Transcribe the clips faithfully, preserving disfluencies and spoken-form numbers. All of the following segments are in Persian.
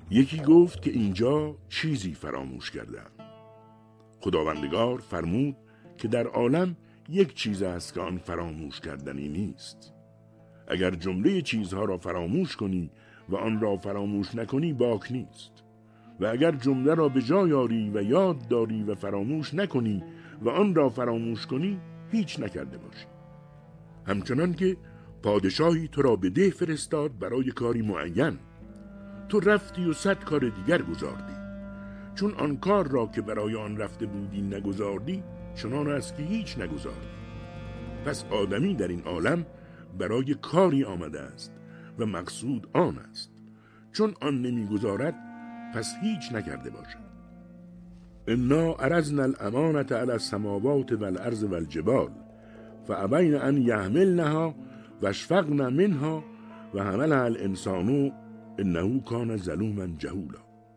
یکی گفت که اینجا چیزی فراموش کردم. خداوندگار فرمود که در عالم یک چیز است که آن فراموش کردنی نیست. اگر جمله چیزها را فراموش کنی و آن را فراموش نکنی باک نیست، و اگر جمله را به جای آری و یاد داری و فراموش نکنی و آن را فراموش کنی هیچ نکرده باشی. همچنان که پادشاهی تو را به ده فرستاد برای کاری معین، تو رفتی و صد کار دیگر گذاردی. چون آن کار را که برای آن رفته بودی نگذاردی، چنان است که هیچ نگذاردی. پس آدمی در این عالم برای کاری آمده است و مقصود آن است. چون آن نمیگذارد پس هیچ نکرده باشد. انا عرضنا الامانة علی السماوات والارض والجبال فابین ان یحملنها واشفقن منها و حملها الانسان انه کان ظلوما جهولا.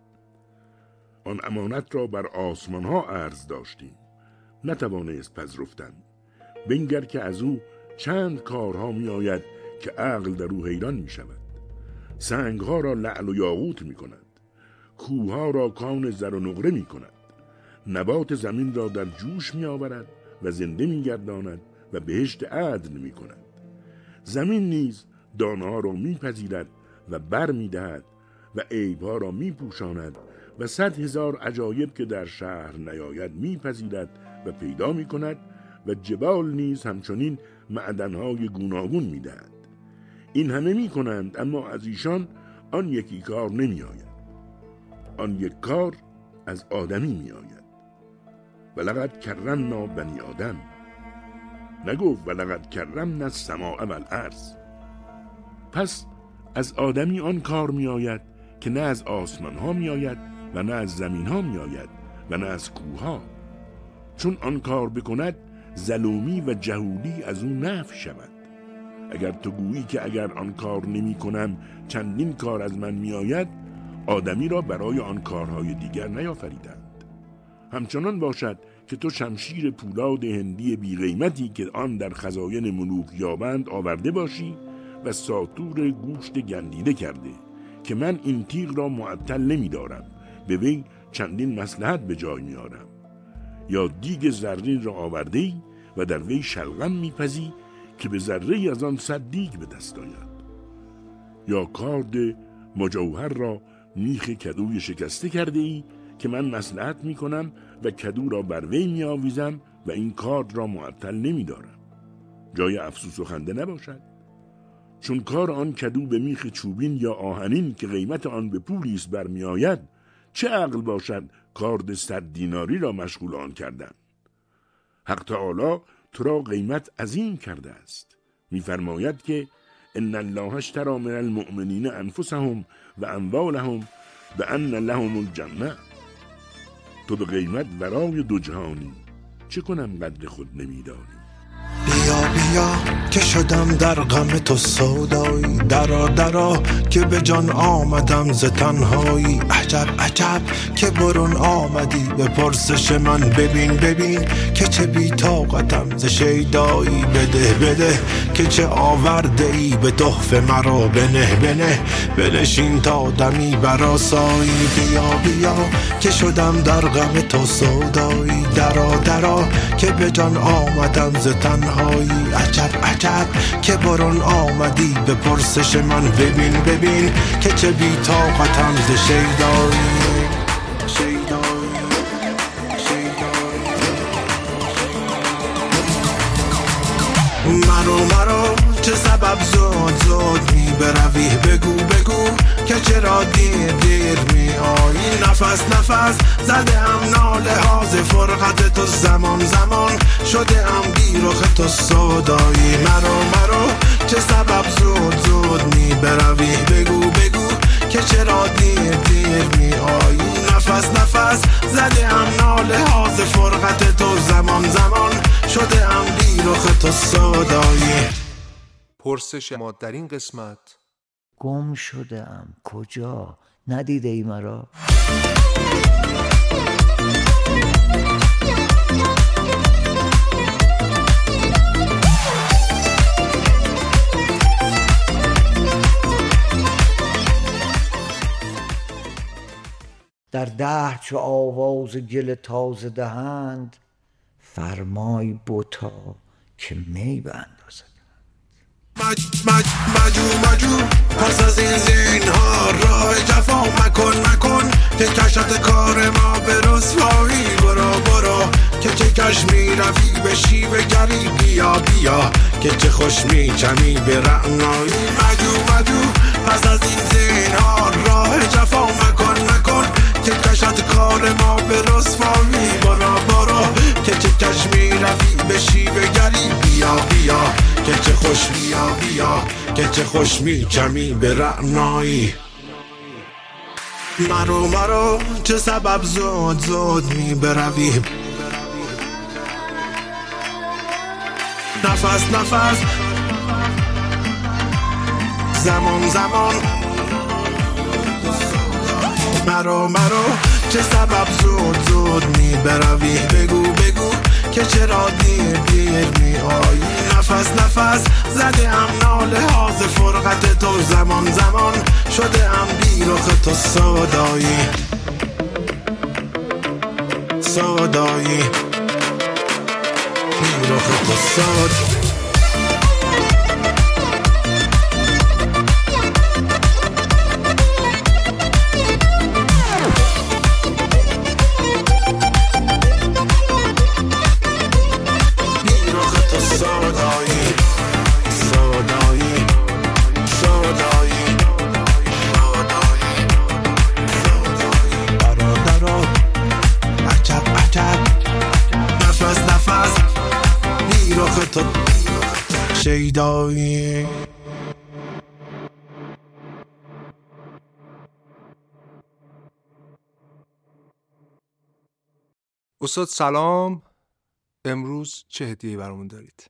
آن امانت را بر آسمان ها عرض داشتیم، نتوانست پذیرفتن. بنگر که از او چند کارها می آید که عقل در او حیران می شود. سنگ ها را لعل و یاقوت می کند، کوه ها را کان زر و نقره می کند، نبات زمین را در جوش می آورد و زنده می گرداند و بهشت عدن می کند. زمین نیز دانه ها را می پذیرد و بر می دهد و عیب ها را می پوشاند و صد هزار عجایب که در شهر نیاید می پذیرد و پیدا می کند و جبال نیز همچنین معدنهای گوناگون می دهد. این همه می کنند اما از ایشان آن یکی کار نمی آید. آن یک کار از آدمی می آید. ولقد کرمنا بنی آدم. نگفت ولقد کرمنا السماء والارض. پس از آدمی آن کار می آید که نه از آسمان ها می آید و نه از زمین ها می آید و نه از کوه ها. چون آن کار بکند ظلومی و جهولی از او نفی شود. اگر تو گویی که اگر آن کار نمی کنم چندین کار از من می آید، آدمی را برای آن کارهای دیگر نیافریدند. همچنان باشد که تو شمشیر پولاد هندی بی قیمتی که آن در خزاین ملوک یابند آورده باشی و ساطور گوشت گندیده کرده که من این تیغ را معطل نمی دارم، به وی چندین مصلحت به جای می آرم. یا دیگ زرین را آورده ای و در وی شلغم می پزی که به ذره از آن صد دیگ به دست آید. یا کارد مجوهر را میخ کدوی شکسته کرده ای که من مصلحت می کنم و کدو را بر وی می آویزم و این کارد را معطل نمی دارم. جای افسوس و خنده نباشد. چون کار آن کدو به میخ چوبین یا آهنین که قیمت آن به پولی است برمی آید، چه عقل باشد کارد صد دیناری را مشغول آن کردن. حق تعالی تو را قیمت عظیم کرده است. می‌فرماید که ان الله اشتری من المؤمنین انفسهم و اموالهم بان لهم الجنه. تو به قیمت ورای دو جهانی، چه کنم قدر خود نمی‌دانی. بیا بیا که شدم در غم تو سودایی، درا درا که به جان آمدم ز تنهایی. عجب عجب که برون آمدی به پرسش من، ببین ببین که چه بی طاقتم ز شیدایی. بده بده که چه آورده ای به تحفه مرا، بنه بنه بنشین تا دمی برآسایی. بیا بیا که شدم در غم تو سودایی، درا درا که به جان آمدم ز تنهایی. عجب عجب که برون آمدی به پرسش من، ببین ببین که چه بی طاقتم ز شیدایی. شیدایی شیدایی مرو مرو چه سبب زود زود می بروی، بگو بگو که چرا دیر دیر می آیی. نفس نفس زده ام ناله ها ز فرقت تو، زمان زمان شده ام بیرخ تو سودایی. مرو مرو چه سبب زود زود می بروی، بگو بگو که چرا دیر دیر می آیی. نفس نفس زده ام ناله ها ز فرقت تو، زمان زمان شده ام بیرخ تو سودایی. پرسش ما در این قسمت: گم شدم کجا؟ ندیده ای مرا؟ قدح چو آواز گل تازه دهند، فرمای بتا که می بیندازد. مج مج مجو مجو پس از این زینها راه جفا مکن مکن که کشت کار ما به رسوایی. برو برو که چه کش می روی به شیوه گری. بیا بیا که چه خوش می چمی به رعنایی. مجو مجو پس از این زینها راه جفا مکن مکن که کشت کار ما به رسوایی. برو برو که چه کش می روی به شیوه گری. بیا بیا که چه خوش بیا بیا که چه خوش می چمی به رعنایی. مرو مرو چه سبب زود زود می بروی. نفس نفس زمان زمان. مرو مرو چه سبب زود زود می بروی. بگو بگو که چرا دیر دیر می آیی. نفس نفس زده ام ناله هاز فرقت تو. زمان زمان شده ام بی رخ تو سودایی سودایی بی رخ تو سودایی. شیدایی. استاد سلام، امروز چه هدیه‌ای برامون دارید؟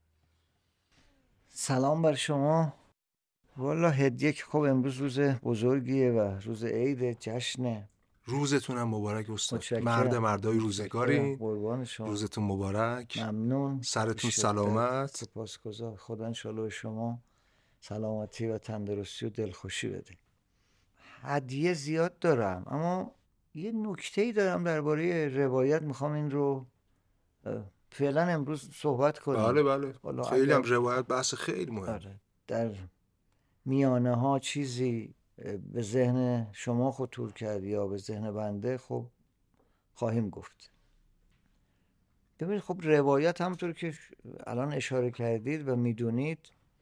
سلام بر شما. والا هدیه که خب امروز روز بزرگیه و روز عید جشنه. روزتون هم مبارک استاد. متشکرم. مرد مردای روزگاری. قربان شما. روزتون مبارک. ممنون. سرتون سلامت. سپاسگزار. خدا انشالله شما سلامتی و تندرستی و دلخوشی بده. هدیه زیاد دارم اما یه نکته‌ای دارم درباره روایت، میخوام این رو فعلا امروز صحبت کنیم. بله بله. خیلی هم روایت بحث خیلی مهم. آره. در میانه ها چیزی به ذهن شما خطور کرد یا به ذهن بنده، خب خواهیم گفت. ببینید خب روایت همونطور که الان اشاره کردید و میدونید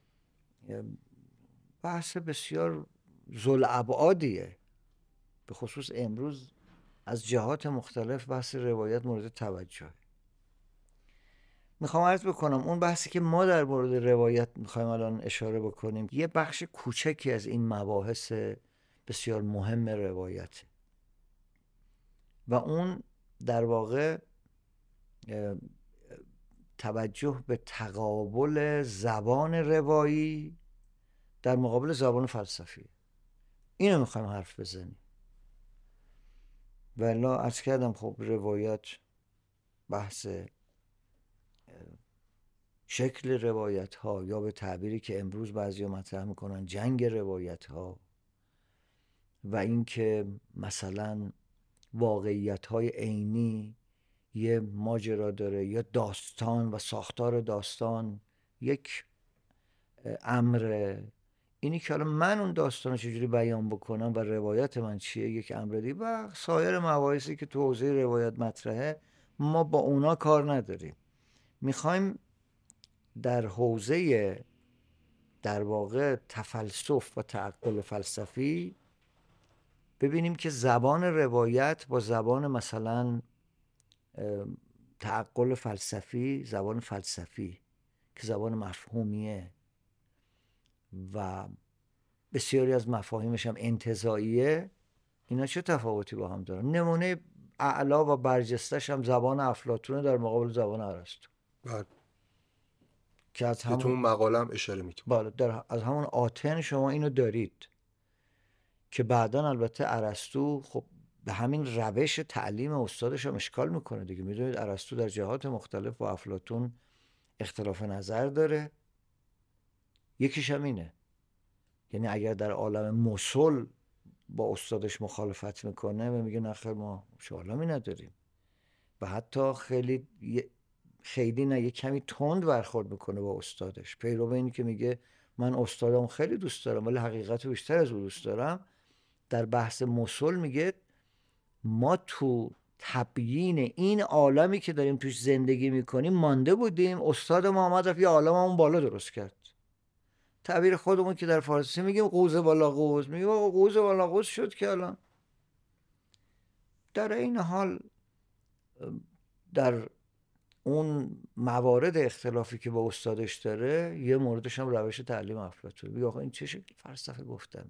بحث بسیار ذوالابعادیه، به خصوص امروز از جهات مختلف بحث روایت مورد توجه. میخوام عرض بکنم اون بحثی که ما در مورد روایت میخوایم الان اشاره بکنیم یه بخش کوچکی از این مباحث بسیار مهم روایت و اون در واقع توجه به تقابل زبان روایی در مقابل زبان فلسفی. اینو میخوایم حرف بزنیم. والا عرض کردم خب روایت بحث شکل روایت ها یا به تعبیری که امروز بعضی ها مطرح میکنن جنگ روایت ها و اینکه مثلا واقعیت های عینی یه ماجرا داره یا داستان و ساختار داستان یک امر، اینی که حالا من اون داستان چجوری بیان بکنم و روایت من چیه یک امر دی و سایر مباحثی که تو حوزه روایت مطرحه ما با اونا کار نداریم. میخوایم در حوزه در واقع تفلسف و تعقل فلسفی ببینیم که زبان روایت با زبان مثلا تعقل فلسفی، زبان فلسفی که زبان مفهومیه و بسیاری از مفاهیمش هم انتزاعیه، اینا چه تفاوتی با هم دارن؟ نمونه اعلا و برجستش هم زبان افلاطون در مقابل زبان ارسطو. بله. که از همون تو اون مقاله هم اشاره میکنه. بله، در از همون آتن شما اینو دارید که بعداً البته ارسطو خب به همین روش تعلیم استادش هم اشکال میکنه دیگه. میدونید ارسطو در جهات مختلف با افلاطون اختلاف نظر داره. یکیش هم اینه، یعنی اگر در عالم مثل با استادش مخالفت میکنه و میگه نه خیر ما شعلامی نداریم و حتی خیلی خیلی نه یه کمی تند برخورد میکنه با استادش، پیرو اینی که میگه من استادم خیلی دوست دارم ولی حقیقت رو بیشتر از او دوست دارم. در بحث مسل میگه ما تو تبیین این عالمی که داریم توش زندگی میکنیم مانده بودیم، استاد ما آمد رفت یه عالم همون بالا درست کرد. تعبیر خودمون که در فارسی میگیم قوز بالا قوز، میگیم قوز بالا قوز شد که الان. در این حال در اون موارد اختلافی که با استادش داره یه موردش هم روش تعلیم افلاطون. میگه آقا این چه شکل فلسفه گفتن؟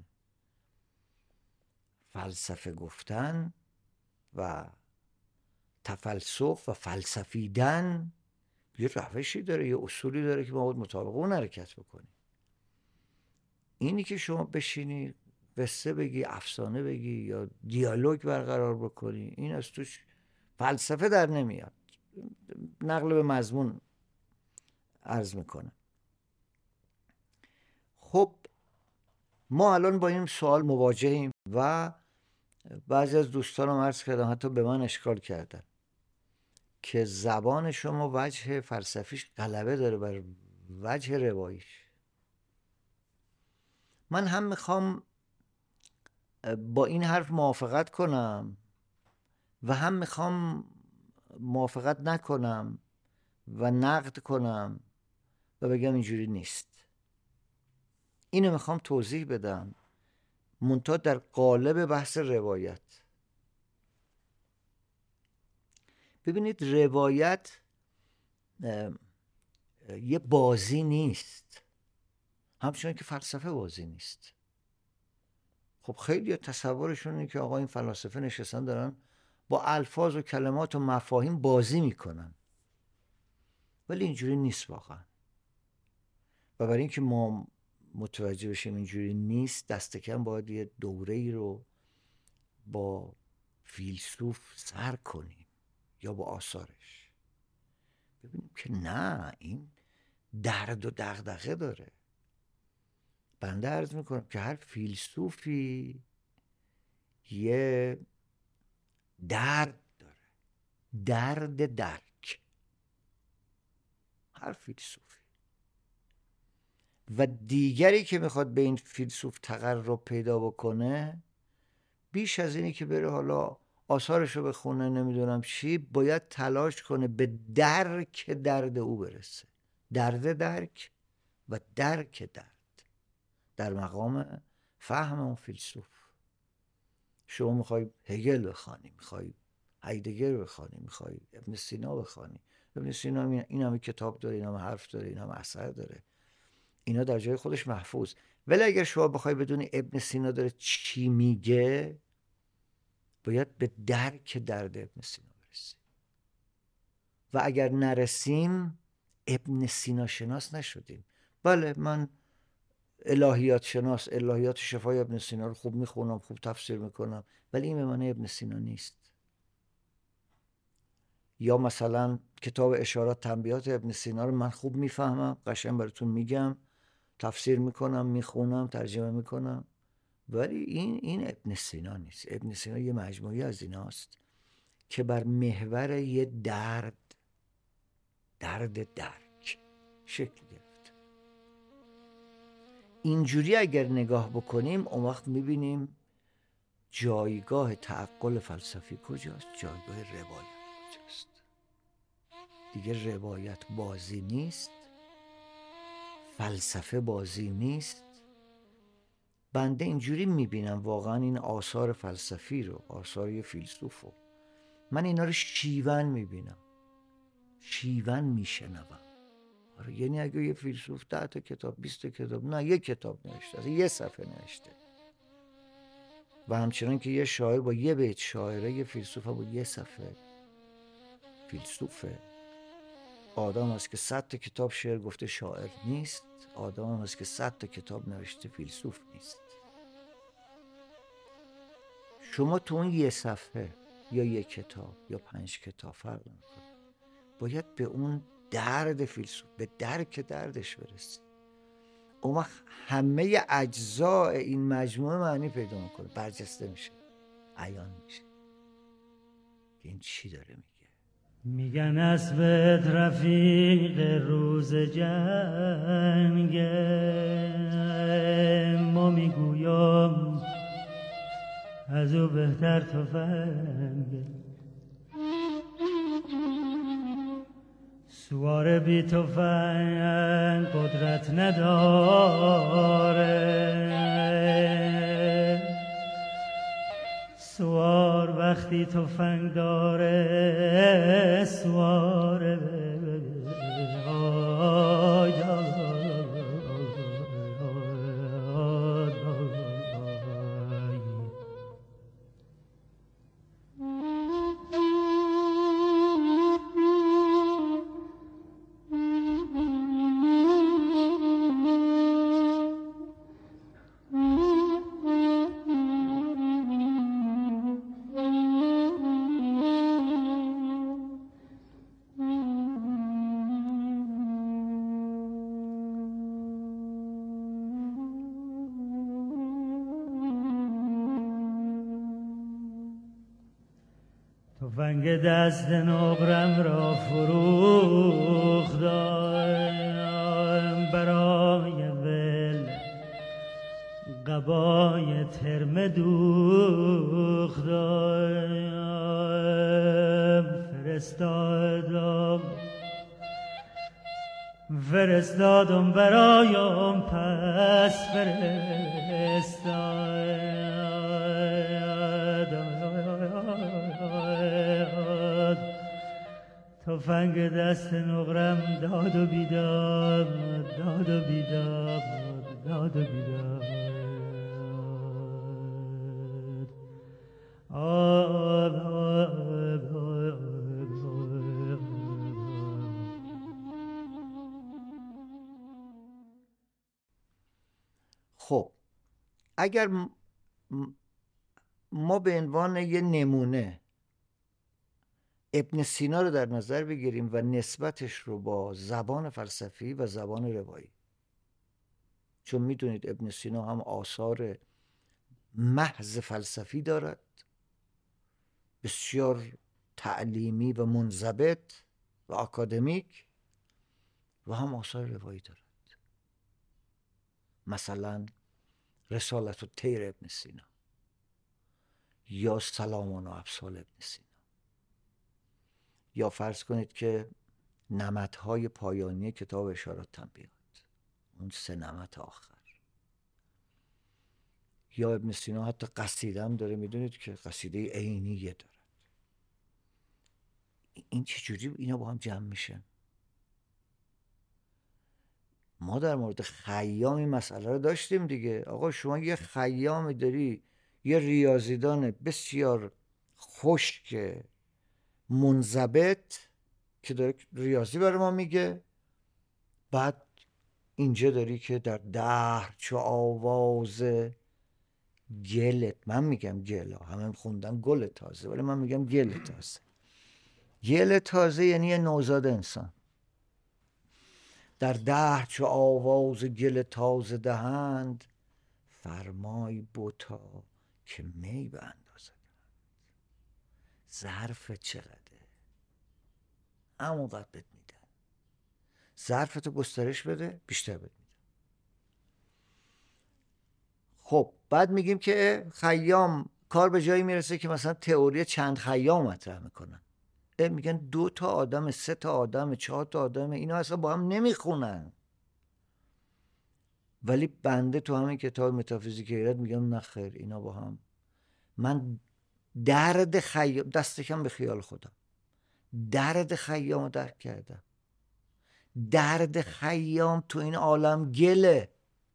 فلسفه گفتن و تفلسف و فلسفیدن یه روشی داره، یه اصولی داره که ما باید مطابق اون حرکت بکنیم. اینی که شما بشینی قصه بگی، افسانه بگی یا دیالوگ برقرار بکنی، این از توش فلسفه در نمیاد. نقل به مضمون عرض میکنم. خب ما الان با این سوال مواجهیم و بعضی از دوستانم عرض کردم حتی به من اشکال کردن که زبان شما وجه فلسفیش غلبه داره بر وجه رواییش. من هم میخوام با این حرف موافقت کنم و هم میخوام موافقت نکنم و نقد کنم و بگم اینجوری نیست. اینو میخوام توضیح بدم منتها در قالب بحث روایت. ببینید روایت یه بازی نیست، همچنان که فلسفه بازی نیست. خب خیلی تصورشون اینه که آقا این فلاسفه نشستن دارن با الفاظ و کلمات و مفاهیم بازی میکنن، ولی اینجوری نیست واقعا. و برای اینکه ما متوجه بشیم اینجوری نیست، دست کم باید یه دوره ای رو با فیلسوف سر کنیم یا با آثارش، ببینیم که نه این درد و دغدغه داره. بنده عرض میکنم که هر فیلسوفی یه درد داره، درد درک، هر فیلسوفی. و دیگری که میخواد به این فیلسوف تقرب پیدا بکنه، بیش از اینی که بره حالا آثارشو بخونه نمیدونم چی، باید تلاش کنه به درک درد او برسه. درد درک و درک درد در مقام فهم اون فیلسوف. شما میخوای هگل بخوانی، میخوای هایدگر بخوانی، میخوای ابن سینا بخوانی. ابن سینا این همه کتاب داره، این همه حرف داره، این همه اثر داره، اینا در جای خودش محفوظ. ولی اگر شما بخوای بدونی ابن سینا داره چی میگه، باید به درک درد ابن سینا برسیم. و اگر نرسیم ابن سینا شناس نشدیم. بله من الهیات شناس، الهیات شفای ابن سینا رو خوب میخونم، خوب تفسیر میکنم، ولی این به معنی ابن سینا نیست. یا مثلا کتاب اشارات تنبیهات ابن سینا رو من خوب میفهمم، قشنگ براتون میگم، تفسیر میکنم، میخونم، ترجمه میکنم، ولی این این ابن سینا نیست. ابن سینا یه مجموعی از ایناست که بر محور یه درد درد درک شکل گرفت. اینجوری اگر نگاه بکنیم اون وقت میبینیم جایگاه تعقل فلسفی کجاست، جایگاه روایت کجاست. دیگه روایت بازی نیست، فلسفه بازی نیست. بنده اینجوری میبینم واقعا این آثار فلسفی رو، آثار یه فیلسوف رو، من اینا رو شیون میبینم، شیون میشنوم. آره یعنی اگه یه فیلسوف ده تا کتاب، بیست تا کتاب، نه یک کتاب نوشته، از یه صفحه نوشته، و همچنان که یه شاعر با یه بیت شاعره، یه فیلسوف با یه صفحه فیلسوفه. آدم هست که صد تا کتاب شعر گفته شاعر نیست، آدم هست که صد تا کتاب نوشته فیلسوف نیست. شما تو اون یه صفحه یا یک کتاب یا پنج کتاب فرق نمیکنه، باید به اون درد فیلسوف، به درک دردش برسی. اون وقت همه اجزاء این مجموعه معنی پیدا میکنه، برجسته میشه، عیان میشه. این چی داره میگه؟ میگن اسبت رفیق روز جنگ، ما میگویم از او بهتر تفنگ. سوار بی تفنگ قدرت نداره، سوار وقتی تفنگ داره سواره. تفنگ دست نقرم را فروختم، برای ول قبای ترمه دوختم. فرستادم فرستادم برایم پس فرستاد. تفنگ دست نقرم داد و بیداد، داد و بیداد، داد و بیداد. آب آب آب. خب اگر ما به عنوان یه نمونه ابن سینا رو در نظر بگیریم و نسبتش رو با زبان فلسفی و زبان روایی، چون میدونید ابن سینا هم آثار محض فلسفی دارد، بسیار تعلیمی و منضبط و اکادمیک، و هم آثار روایی دارد. مثلا رسالت الطیر ابن سینا یا سلامان و ابسال ابن سینا، یا فرض کنید که نمطهای پایانی کتاب اشارات تنبیهات، اون سه نمط آخر. یا ابن سینا حتی قصیده هم داره، میدونید که قصیده عینیه داره. این چجوری اینا با هم جمع میشن؟ ما در مورد خیام این مسئله رو داشتیم دیگه. آقا شما یه خیامی داری، یه ریاضیدان بسیار خشک منضبط که داره ریاضی برای ما میگه، بعد اینجا داری که در دهر چو آواز گلت، من میگم گلا، همه خوندن گل تازه ولی من میگم گل تازه. گل تازه یعنی یه نوزاد انسان. در دهر چو آواز گل تازه دهند، فرمای بوتا که می به اندازه دهند. ظرف چقدره؟ همونقدر بهت میدن. ظرفتو گسترش بده، بیشتر بهت میدن. خب بعد میگیم که خیام کار به جایی میرسه که مثلا تئوری چند خیام مطرح میکنن. میگن دو تا آدم، سه تا آدم، چهار تا آدم، اینا اصلا با هم نمیخونن. ولی بنده تو همین کتاب متافیزیک حیرت میگم نه خیر، اینا با هم. من درد خیام، دست کم به خیال خودم، درد خیام رو درک کردم. درد خیام تو این عالم گله.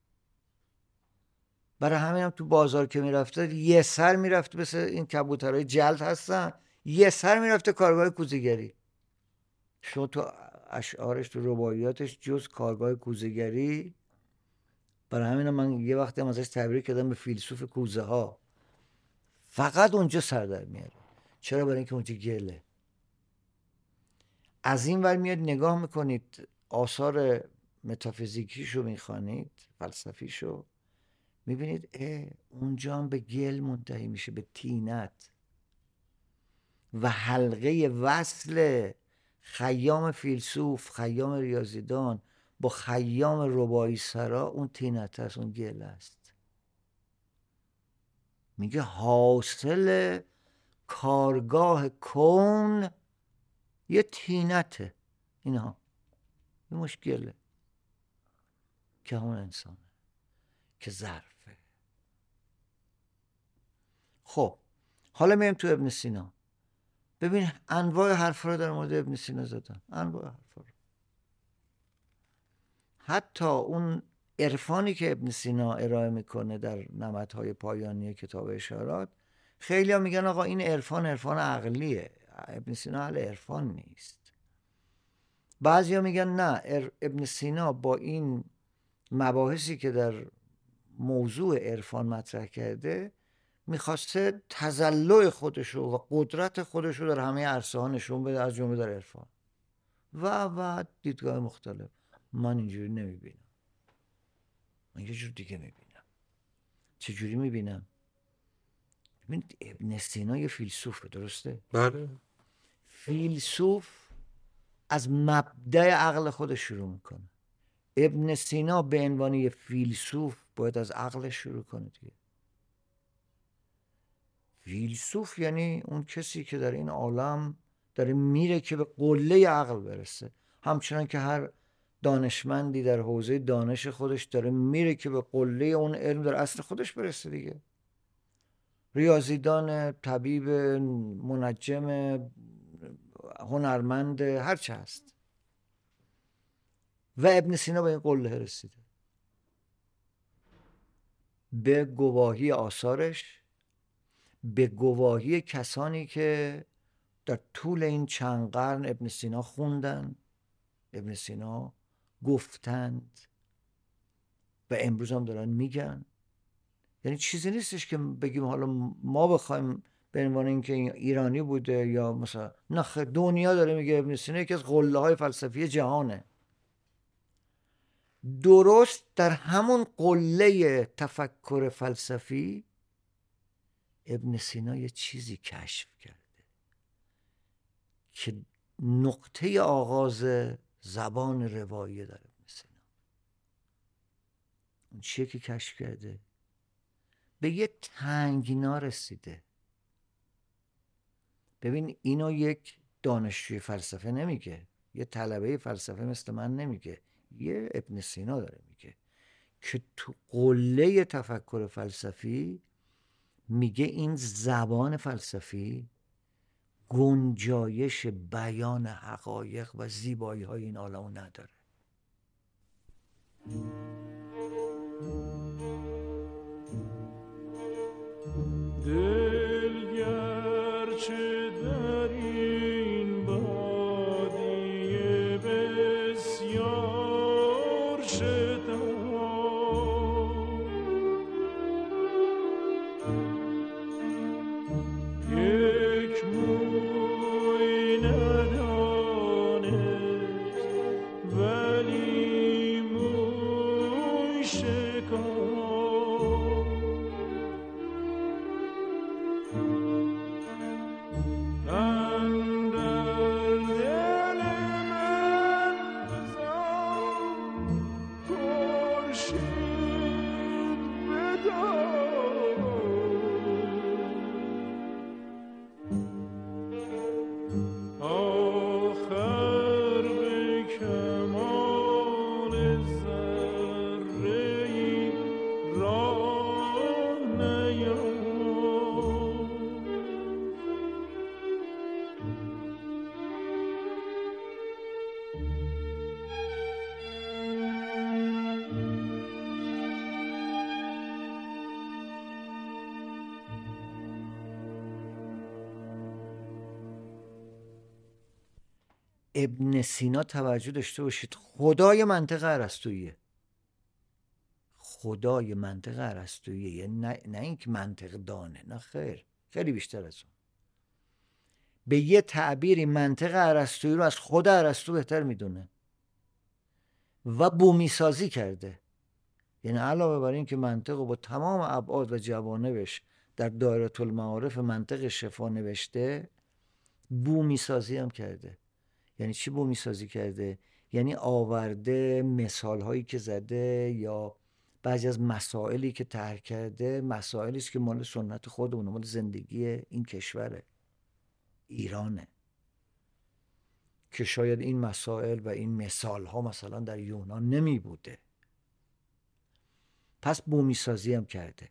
برای همین هم تو بازار که میرفته یه سر میرفته، مثل این کبوترهای جلد هستن، یه سر میرفته کارگاه کوزه‌گری. شما تو اشعارش، تو رباعیاتش جز کارگاه کوزه‌گری، برای همین من یه وقتی هم ازش تعبیر کردم به فیلسوف کوزه ها، فقط اونجا سر در میاره. چرا؟ برای اینکه اونجا گله. از این ور میاد نگاه میکنید آثار متافیزیکیشو میخوانید، فلسفیشو، میبینید اونجا هم به گل منتهی میشه، به طینت. و حلقه وصل خیام فیلسوف، خیام ریاضیدان با خیام رباعی سرا اون طینت است، اون گل است. میگه حاصل کارگاه کون یه طینته، اینها یه مشکله که همون انسانه، که ظرفه. خب حالا میریم تو ابن سینا. ببین انواع حرفا رو در مورد ابن سینا زدن، انواع حرفا رو. حتی اون عرفانی که ابن سینا ارائه میکنه در نمطهای پایانی کتاب اشارات، خیلی ها میگن آقا این عرفان عرفان عقلیه، ابن سینا اهل عرفان نیست. بعضی ها میگن نه، ابن سینا با این مباحثی که در موضوع عرفان مطرح کرده میخواسته تزلع خودشو و قدرت خودشو در همه عرصه ها نشون بده، از جمله در عرفان. و و دیدگاه مختلف. من اینجوری نمیبینم، من یه جور دیگه میبینم. چجوری میبینم؟ ببینید ابن سینا یه فیلسوفه، درسته؟ بله. فیلسوف از مبدأ عقل خودش شروع میکنه. ابن سینا به عنوان یه فیلسوف باید از عقلش شروع کنه دیگه. فیلسوف یعنی اون کسی که در این عالم داره میره که به قله عقل برسه، همچنان که هر دانشمندی در حوزه دانش خودش داره میره که به قله اون علم در اصل خودش برسه دیگه. ریاضیدان، طبیب، منجم، هنرمند، هر چه هست. و ابن سینا به این قله رسیده به گواهی آثارش، به گواهی کسانی که در طول این چند قرن ابن سینا خوندن، ابن سینا گفتند و امروز هم دارن میگن. یعنی چیزی نیستش که بگیم حالا ما بخوایم به عنوان اینکه ایرانی بوده یا مثلا، نه، دنیا داره میگه ابن سینا یکی از قله های فلسفی جهانه. درست در همون قله تفکر فلسفی ابن سینا یه چیزی کشف کرده که نقطه آغاز زبان روایی در ابن سینا. اون چیه که کشف کرده؟ به یه تنگنا رسیده. ببین اینو یک دانشجوی فلسفه نمیگه، یه طلبه فلسفه مثل من نمیگه، یه ابن سینا داره میگه که تو قله تفکر فلسفی میگه این زبان فلسفی گنجایش بیان حقایق و زیبایی های این عالم نداره. دل گرچه در این بادیه بسیار شتاب، یک موی ندانست ولی موی شکافت. ابن سینا توجه داشته باشید خدای منطق ارسطوییه، خدای منطق ارسطوییه، یعنی نه, نه اینکه منطق دانه، نه خیر، خیلی بیشتر از اون. به یه تعبیری منطق ارسطویی رو از خود ارسطو بهتر میدونه و بومی سازی کرده. یعنی علاوه بر این که منطق رو با تمام ابعاد و جوانبش در دایره المعارف منطق شفا نوشته، بومی سازی هم کرده. یعنی چی بومی سازی کرده؟ یعنی آورده مثال هایی که زده یا بعضی از مسائلی که طرح کرده مسائلی است که مال سنت خودمونه، مال زندگی این کشوره، ایرانه، که شاید این مسائل و این مثال ها مثلا در یونان نمی بوده. پس بومی سازی هم کرده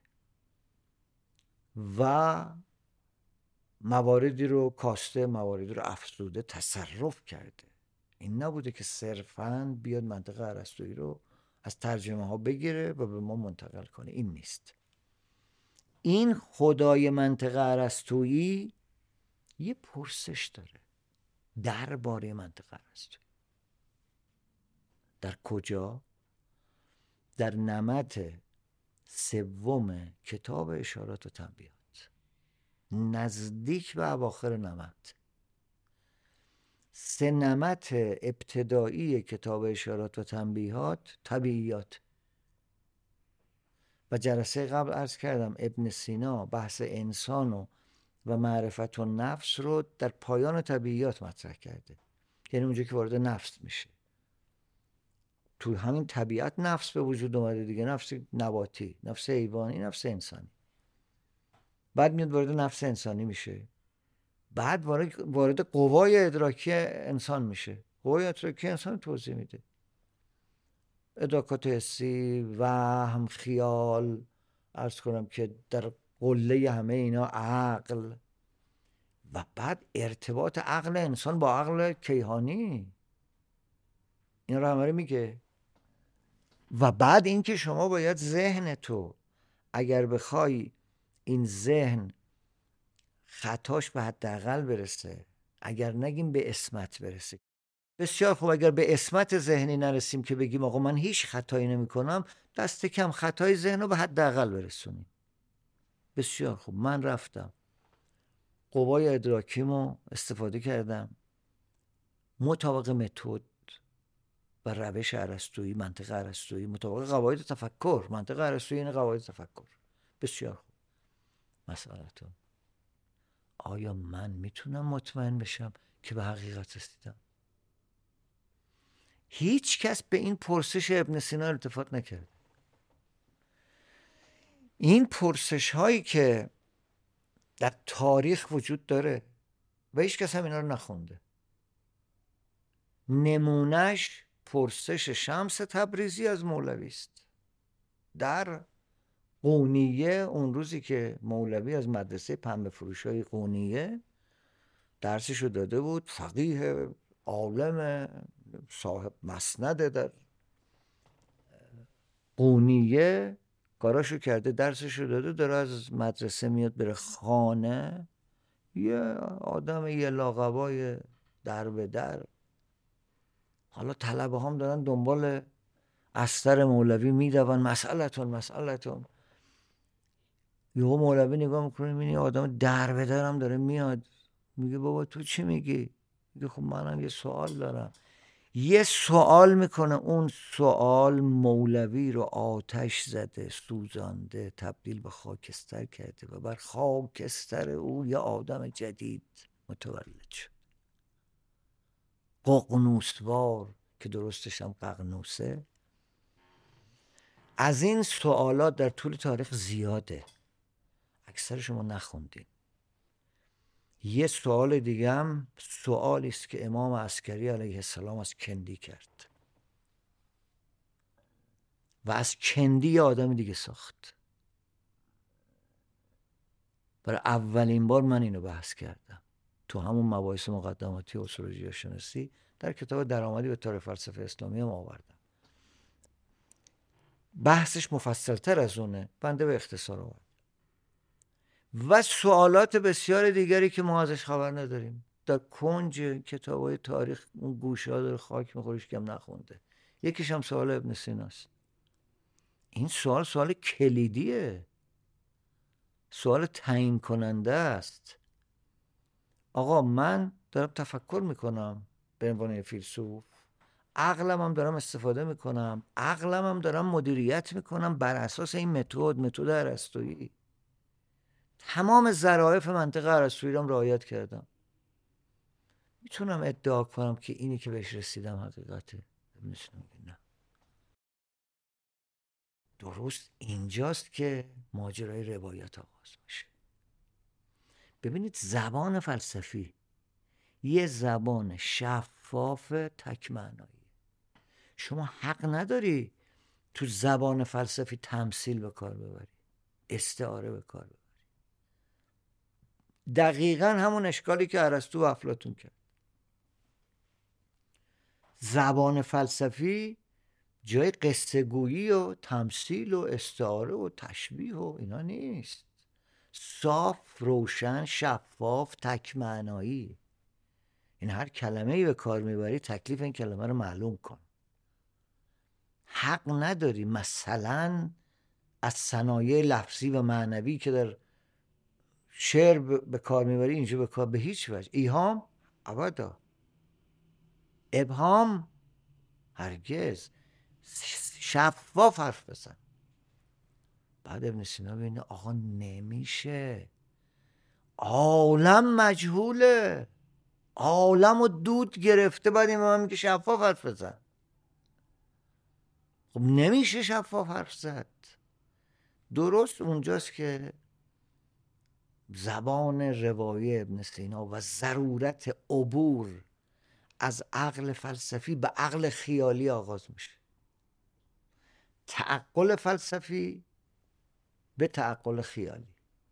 و مواردی رو کاسته، مواردی رو افزوده، تصرف کرده. این نبوده که صرفاً بیاد منطق ارسطویی رو از ترجمه ها بگیره و به ما منتقل کنه. این نیست. این خدای منطق ارسطویی یه پرسش داره درباره منطق ارسطویی. در کجا؟ در نمط سوم کتاب اشارات و تنبیهات، نزدیک به اواخر نمط. سه نمط ابتدایی کتاب اشارات و تنبیهات طبیعیات. و جلسه قبل عرض کردم ابن سینا بحث انسان و و معرفت و نفس رو در پایان طبیعیات مطرح کرده. یعنی اونجا که وارد نفس میشه، تو همین طبیعت نفس به وجود اومده دیگه، نفس نباتی، نفس حیوانی، نفس انسانی. بعد میاد وارد نفس انسانی میشه، بعد وارد وارد قوای ادراکی انسان میشه. قوای ادراکی انسان توضیح میده، ادراکات حسی، وهم، خیال، عرض کنم که در قله همه اینا عقل، و بعد ارتباط عقل انسان با عقل کیهانی، این رو همه میگه. و بعد این که شما باید ذهن تو، اگر بخوای این ذهن خطاش به حداقل برسه، اگر نگیم به اسمت برسه، بسیار خوب. اگر به اسمت ذهنی نرسیم که بگیم آقا من هیچ خطایی نمی کنم، دست کم خطای ذهن رو به حداقل برسونیم. بسیار خوب. من رفتم قوای ادراکیمو استفاده کردم مطابق متد و روش ارسطویی، منطق ارسطویی، مطابق قواعد تفکر. منطق ارسطویی این قواعد تفکر. بسیار خوب. مسئله‌تون، آیا من میتونم مطمئن بشم که به حقیقت رسیدم؟ هیچ کس به این پرسش ابن سینا التفات نکرد. این پرسش هایی که در تاریخ وجود داره و هیچ کس هم اینا رو نخونده. نمونهش پرسش شمس تبریزی از مولوی است. در قونیه، اون روزی که مولوی از مدرسه پنبه فروشای قونیه درسشو داده بود، فقیه عالم صاحب مسند در قونیه کاراشو کرده، درسشو داده، داره از مدرسه میاد بره خانه، یه آدم یه لاغبای در به در، حالا طلبه هم دارن دنبال استر مولوی میدون، مسئلتون مسئلتون. یهو مولوی نگاه میکنه میبینی آدم در به در هم داره میاد، میگه بابا تو چی میگی؟ میگه خب منم یه سوال دارم. یه سوال میکنه، اون سوال مولوی رو آتش زده، سوزانده، تبدیل به خاکستر کرده و بر خاکستر او یه آدم جدید متولد شد، ققنوسوار، که درستش هم ققنوسه. از این سوالات در طول تاریخ زیاده، اکثر شما نخوندین. یه سوال دیگه هم سوالی است که امام عسکری علیه السلام از کندی کرد و از کندی یه آدم دیگه ساخت. برای اولین بار من اینو بحث کردم تو همون مباحث مقدماتی اصول ژئوشناسی، در کتاب درآمدی به تاریخ فلسفه اسلامی هم آوردم. بحثش مفصل‌تر از اونه، بنده به اختصار آوردم. و سوالات بسیار دیگری که ما ازش خبر نداریم، در کنج کتاب‌های تاریخ اون گوشه‌ها داره خاک می‌خوریش که هم نخونده. یکیش هم سوال ابن سیناست. این سوال سوال کلیدیه، سوال تعیین کننده است. آقا من دارم تفکر میکنم به عنوان فیلسوف، عقلم هم دارم استفاده میکنم، عقلم هم دارم مدیریت میکنم بر اساس این متد، متد ارسطویی. تمام ظرافت منطق ارسطویی رو رعایت کردم. میتونم ادعا کنم که اینی که بهش رسیدم حقیقته؟ ابن سینا میگه نه. درست اینجاست که ماجرای روایت آغاز میشه. ببینید زبان فلسفی یه زبان شفاف تک معنایی. شما حق نداری تو زبان فلسفی تمثیل به کار ببری، استعاره به کار ببری. دقیقا همون اشکالی که ارسطو و افلاطون کرد. زبان فلسفی جای قصه گویی و تمثیل و استعاره و تشبیه و اینا نیست. صاف، روشن، شفاف، تک معنایی. این هر کلمه‌ای به کار میبری تکلیف این کلمه رو معلوم کن. حق نداری مثلا از صنایع لفظی و معنوی که در شعر به کار میبری اینجا به کار، به هیچ وجه. ایهام ابدا، ابهام هرگز. شفاف حرف بزن. بعد ابن سینا ببینه آقا نمیشه، عالم مجهوله، عالم و دود گرفته، بعد این من میگه شفاف حرف بزن. خب نمیشه شفاف حرف زد. درست اونجاست که زبان روایی ابن سینا و ضرورت عبور از عقل فلسفی به عقل خیالی آغاز میشه. تعقل فلسفی به تعقل خیالی.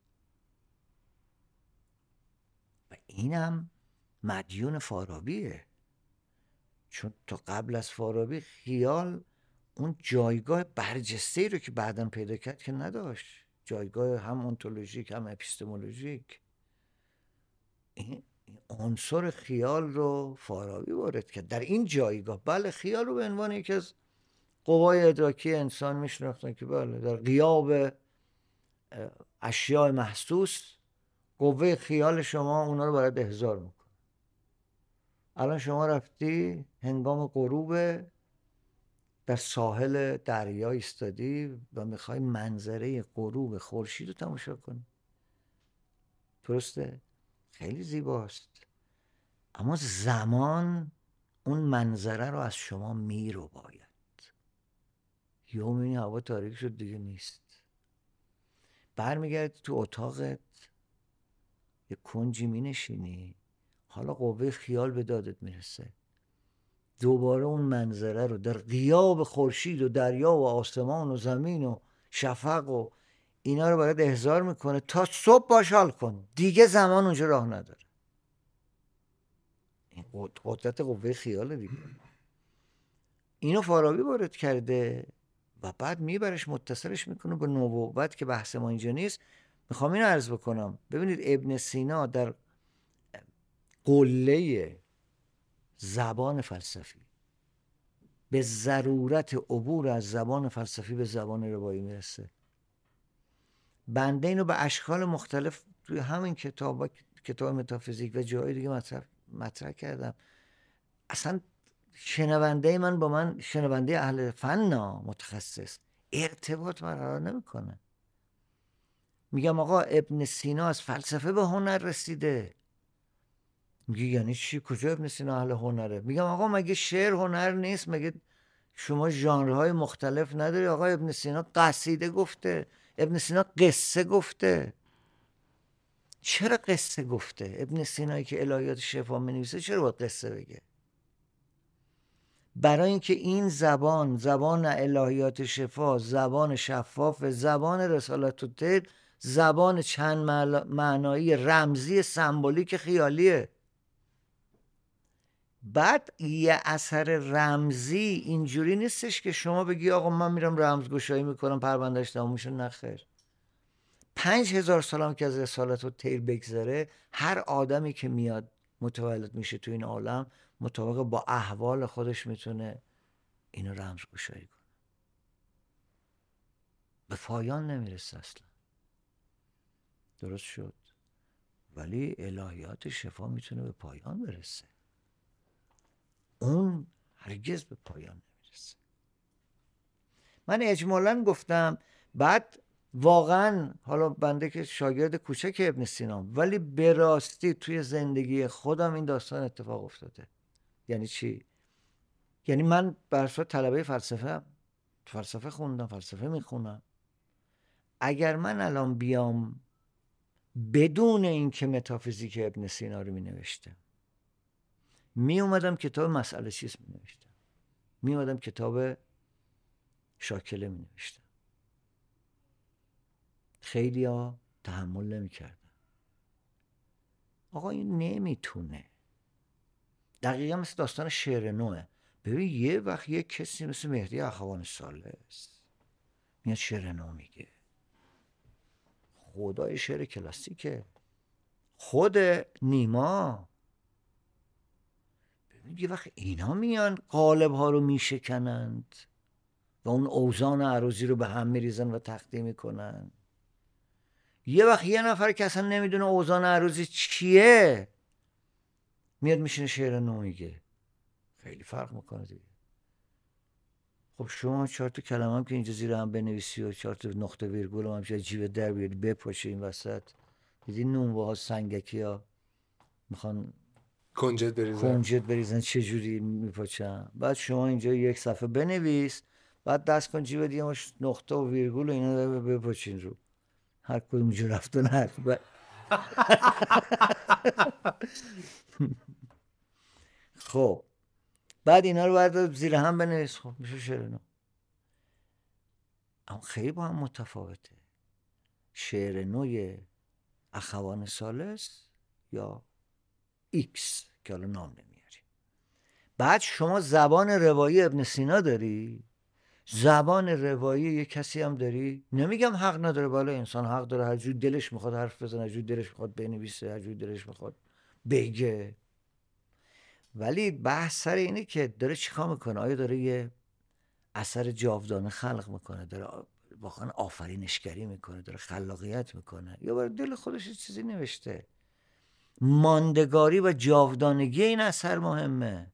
و اینم مدیون فارابیه، چون تا قبل از فارابی خیال اون جایگاه برجسته‌ای رو که بعداً پیدا کرد که نداشت. جایگاه هم انتولوژیک هم اپیستمولوژیک. این عنصر خیال رو فارابی وارد کرد در این جایگاه. بله خیال رو به عنوان یکی از قوای ادراکی انسان میشناختن که بله در غیاب اشیاء محسوس قوه خیال شما اونا رو باید احضار میکنه. الان شما رفتی هنگام غروب در ساحل دریا ایستادی و میخوای منظره غروب خورشید رو تماشا کنی. درسته؟ خیلی زیباست، اما زمان اون منظره رو از شما میرو باید. یه میبینی هوا تاریک شد دیگه نیست، برمیگردی تو اتاقت یه کنجی مینشینی، حالا قوه خیال به دادت میرسه، دوباره اون منظره رو در غیاب خورشید و دریا و آسمان و زمین و شفق و اینا رو باید احضار میکنه تا صبح باش حال کن. دیگه زمان اونجا راه نداره. این قدرت قوه خیال دیگه. اینو فارابی وارد کرده و بعد میبرش متصلش میکنه به نبوت که بحث ما اینجا نیست. میخوام اینو عرض بکنم. ببینید ابن سینا در قله زبان فلسفی به ضرورت عبور از زبان فلسفی به زبان روایی میرسه. بنده اینو به اشکال مختلف توی همین کتاب کتاب متافیزیک و جای دیگه مطرح مطرح کردم. اصلا شنونده من با من، شنونده اهل فنا متخصص، ارتباط برقرار نمیکنه. میگم آقا ابن سینا از فلسفه به هنر رسیده. میگه یعنی چی؟ کجا ابن سینا اهل هنره؟ میگم آقا مگه شعر هنر نیست؟ مگه شما ژانرهای مختلف نداری؟ آقا ابن سینا قصیده گفته، ابن سینا قصه گفته. چرا قصه گفته؟ ابن سینایی که الهیات شفا می‌نویسه چرا باید قصه بگه؟ برای اینکه این زبان، زبان الهیات شفا، زبان شفاف، زبان رسالت الطیر، زبان چند معنایی، رمزی، سمبولیک، خیالیه. بعد یه اثر رمزی اینجوری نیستش که شما بگی آقا من میرم رمزگشایی میکنم پروندهش تموم میشه. نخیر. پنج هزار سال هم که از رسالت الطیر بگذره، هر آدمی که میاد متولد میشه تو این عالم مطابق با احوال خودش میتونه اینو رمزگشایی کنه. به پایان نمیرسه اصلا. درست شد؟ ولی الهیات شفا میتونه به پایان برسه. اون هرگز به پایان نمیرسه. من اجمالاً گفتم، بعد واقعاً حالا بنده که شاگرد کوچک ابن سینام، ولی به راستی توی زندگی خودم این داستان اتفاق افتاده. یعنی چی؟ یعنی من بر اساس طلبه فلسفه فلسفه خوندم، فلسفه میخونم. اگر من الان بیام بدون اینکه متافیزیک ابن سینا رو می نوشتم، می اومدم کتاب مسئله چیست می نوشتم، می اومدم کتاب شاکله می نوشتم، خیلی ها تحمل نمی کردن. آقا این نمیتونه. دقیقا مثل داستان شعر نوه. ببین یه وقت یه کسی مثل مهدی اخوان ثالث میاد شعر نو میگه، خدای شعر کلاسیکه، خود نیما. ببین یه وقت اینا میان قالب ها رو میشکنند و اون اوزان عروضی رو به هم میریزن و تقدیم میکنن. یه وقت یه نفر که اصلا نمیدونه اوزان عروضی چیه میاد میشینه شعر نو میگه. خیلی فرق میکنه دیگه. خب شما چهار تا کلمه هم که اینجا زیر هم بنویسی و چهار تا نقطه ویرگول هم همشه جیب در بیاری بپاشه این وسط، دیدی نونوه ها سنگکی ها میخوان کنجد بریزن کنجد بریزن چجوری میپاچن. بعد شما اینجا یک صفحه بنویس، بعد دست کن جیب دیگه ماش نقطه و ویرگول و اینا بپاچین رو هر کدوم جو رفت و نرفت. خب بعد اینا رو باید زیر هم بنویس. خب میشه شعر نو. اما خیلی با هم متفاوته. شعر نوی اخوان ثالث یا ایکس که حالا نام نمیاریم. بعد شما زبان روایی ابن سینا داری، زبان روایی یک کسی هم داری. نمیگم حق نداره، بالا انسان حق داره هر جور دلش میخواد حرف بزنه، هر جور دلش میخواد بنویسه، هر جور دلش میخواد بگه. ولی بحث سر اینه که داره چیکار میکنه. آیا داره یه اثر جاودانه خلق میکنه، داره واقعا آفرینشگری میکنه، داره خلاقیت میکنه، یا برای دل خودش چیزی نوشته؟ ماندگاری و جاودانگی این اثر مهمه.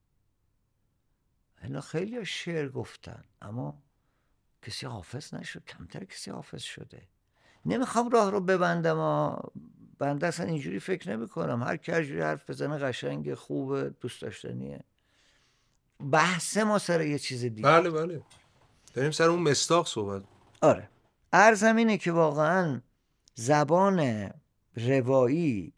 اینا خیلی شعر گفتن اما کسی حافظ نشد، کمتر کسی حافظ شده. نمیخوام راه رو ببندم ها. بنده اصلا اینجوری فکر نمی کنم هر کی هر جوری حرف بزنه قشنگه، خوبه، دوست داشتنیه. بحث ما سر یه چیز دیگه. بله بله داریم سر اون مصداق صحبت. آره عرضم اینه که واقعا زبان روایی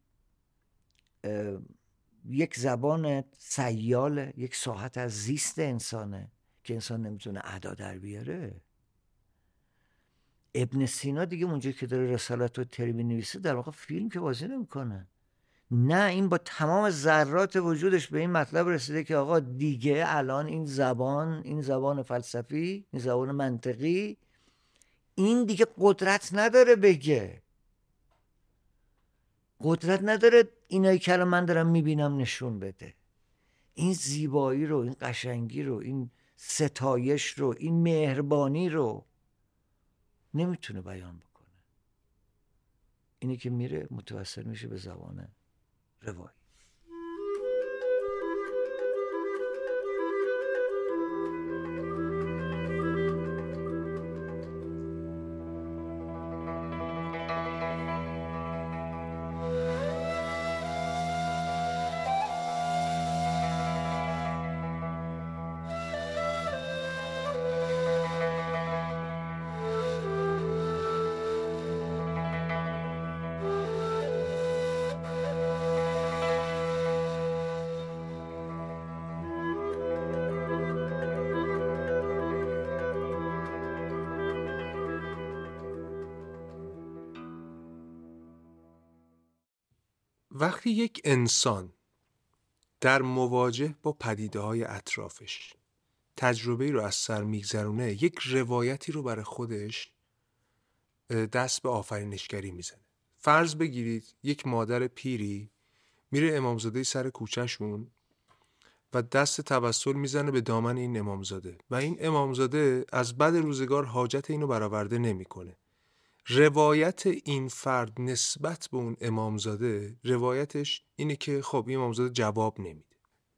یک زبان سیاله، یک ساحت از زیست انسانه که انسان نمیتونه ادا در بیاره. ابن سینا دیگه اونجایی که داره رسالت و ترمی نویسه در واقع فیلم که بازی نمیکنه. نه، این با تمام ذرات وجودش به این مطلب رسیده که آقا دیگه الان این زبان، این زبان فلسفی، این زبان منطقی، این دیگه قدرت نداره بگه، قدرت نداره اینایی که من دارم میبینم نشون بده. این زیبایی رو، این قشنگی رو، این ستایش رو، این مهربانی رو نمیتونه بیان بکنه. اینی که میره متوسل میشه به زبان روایی. وقتی یک انسان در مواجه با پدیده‌های اطرافش تجربه‌ای رو از سر میگذرونه، یک روایتی رو برای خودش دست به آفرینشگری میزنه. فرض بگیرید یک مادر پیری میره امامزاده سر کوچه‌شون و دست توسل میزنه به دامن این امامزاده و این امامزاده از بد روزگار حاجت اینو برآورده نمیکنه. روایت این فرد نسبت به اون امامزاده، روایتش اینه که خب این امامزاده جواب نمیده.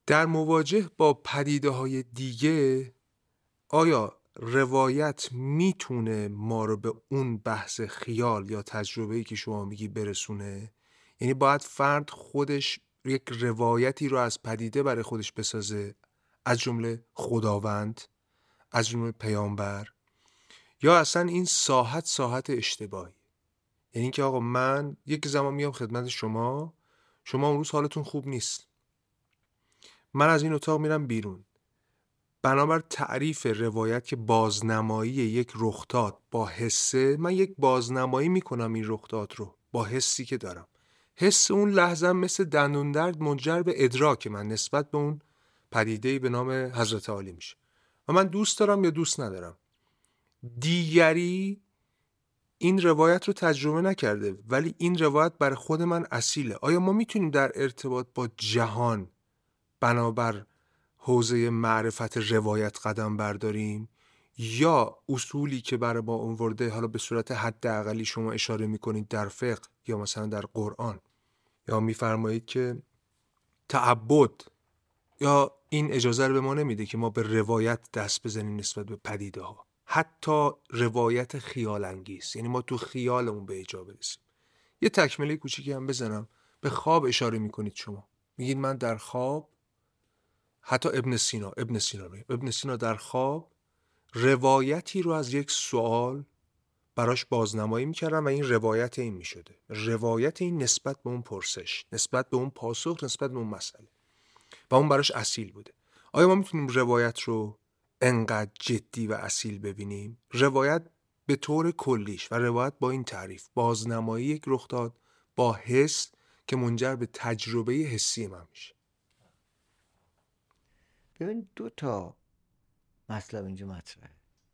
در مواجه با پدیده های دیگه آیا روایت میتونه ما رو به اون بحث خیال یا تجربه‌ای که شما میگی برسونه؟ یعنی باید فرد خودش یک روایتی رو از پدیده برای خودش بسازه، از جمله خداوند، از جمله پیامبر، یا اصلا این ساحت ساحت اشتباهی؟ یعنی اینکه آقا من یک زمان میام خدمت شما، شما اون روز حالتون خوب نیست، من از این اتاق میرم بیرون، بنابر تعریف روایت که بازنمایی یک رخداد با حسه، من یک بازنمایی میکنم این رخداد رو با حسی که دارم. حس اون لحظه مثل دندون درد منجر به ادراک من نسبت به اون پدیده‌ای به نام حضرت عالی میشه و من دوست دارم یا دوست ندارم. دیگری این روایت رو تجربه نکرده ولی این روایت برای خود من اصیله. آیا ما میتونیم در ارتباط با جهان بنابر حوزه معرفت روایت قدم برداریم، یا اصولی که برای ما آورده حالا به صورت حداقلی شما اشاره میکنید در فقه یا مثلا در قرآن، یا میفرمایید که تعبد، یا این اجازه رو به ما نمیده که ما به روایت دست بزنیم نسبت به پدیده ها، حتی روایت خیال انگیز، یعنی ما تو خیالمون به ایجا برسیم. یه تکمله کوچیکی هم بزنم، به خواب اشاره میکنید شما، میگید من در خواب، حتی ابن سینا ابن سینا ابن سینا در خواب روایتی رو از یک سوال براش بازنمایی میکردم و این روایت این میشده، روایت این نسبت به اون پرسش، نسبت به اون پاسخ، نسبت به اون مسئله، و اون براش اصیل بوده. آیا ما میتونیم روایت رو انقدر جدی و اصیل ببینیم؟ روایت به طور کلیش و روایت با این تعریف، بازنمایی یک رخداد با حس که منجر به تجربه حسی من میشه. ببین دو تا مطلب اینجا مطرحه.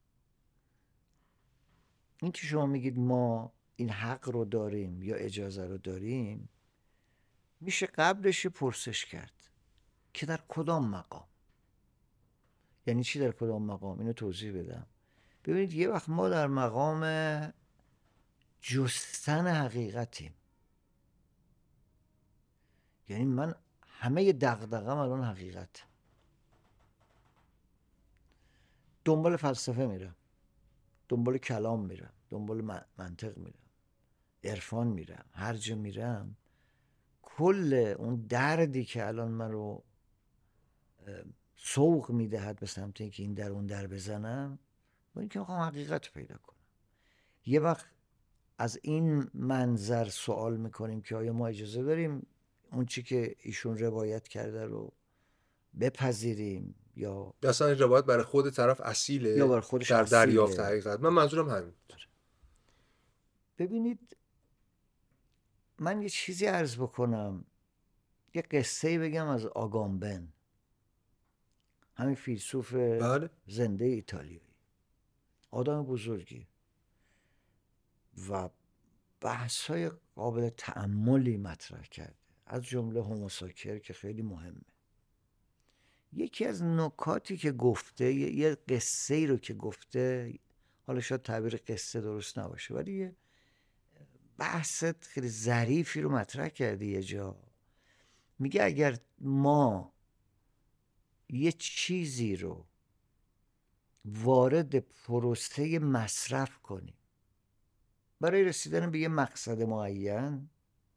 این که شما میگید ما این حق رو داریم یا اجازه رو داریم، میشه قبلش پرسش کرد که در کدام مقام. یعنی چی در کدام مقام؟ اینو توضیح بدم. ببینید یه وقت ما در مقام جستن حقیقتیم، یعنی من همه دغدغه‌م الان حقیقت، دنبال فلسفه میرم، دنبال کلام میرم، دنبال منطق میرم، عرفان میرم، هر جا میرم کل اون دردی که الان من رو سوق میدهد به سمت اینکه این در اون در بزنم، با اینکه میخوام حقیقت پیدا کنم. یه وقت از این منظر سوال میکنیم که آیا ما اجازه داریم اون چی که ایشون روایت کرده رو بپذیریم یا اصلا این روایت برای خود طرف اصیله یا برای خودش در اصیله. دریافت حقیقت. من منظورم همین. ببینید من یه چیزی عرض بکنم، یه قصه بگم از آگامبن، همین فیلسوف بله. زنده ایتالیایی، آدم بزرگی و بحث‌های قابل تأملی مطرح کرده، از جمله هوموساکر که خیلی مهمه. یکی از نکاتی که گفته، یه قصه ای رو که گفته، حالا شاید تعبیر قصه درست نباشه ولی یه بحث خیلی ظریفی رو مطرح کرده. یه جا میگه اگر ما یه چیزی رو وارد پروسه مصرف کنیم برای رسیدن به یه مقصد معین،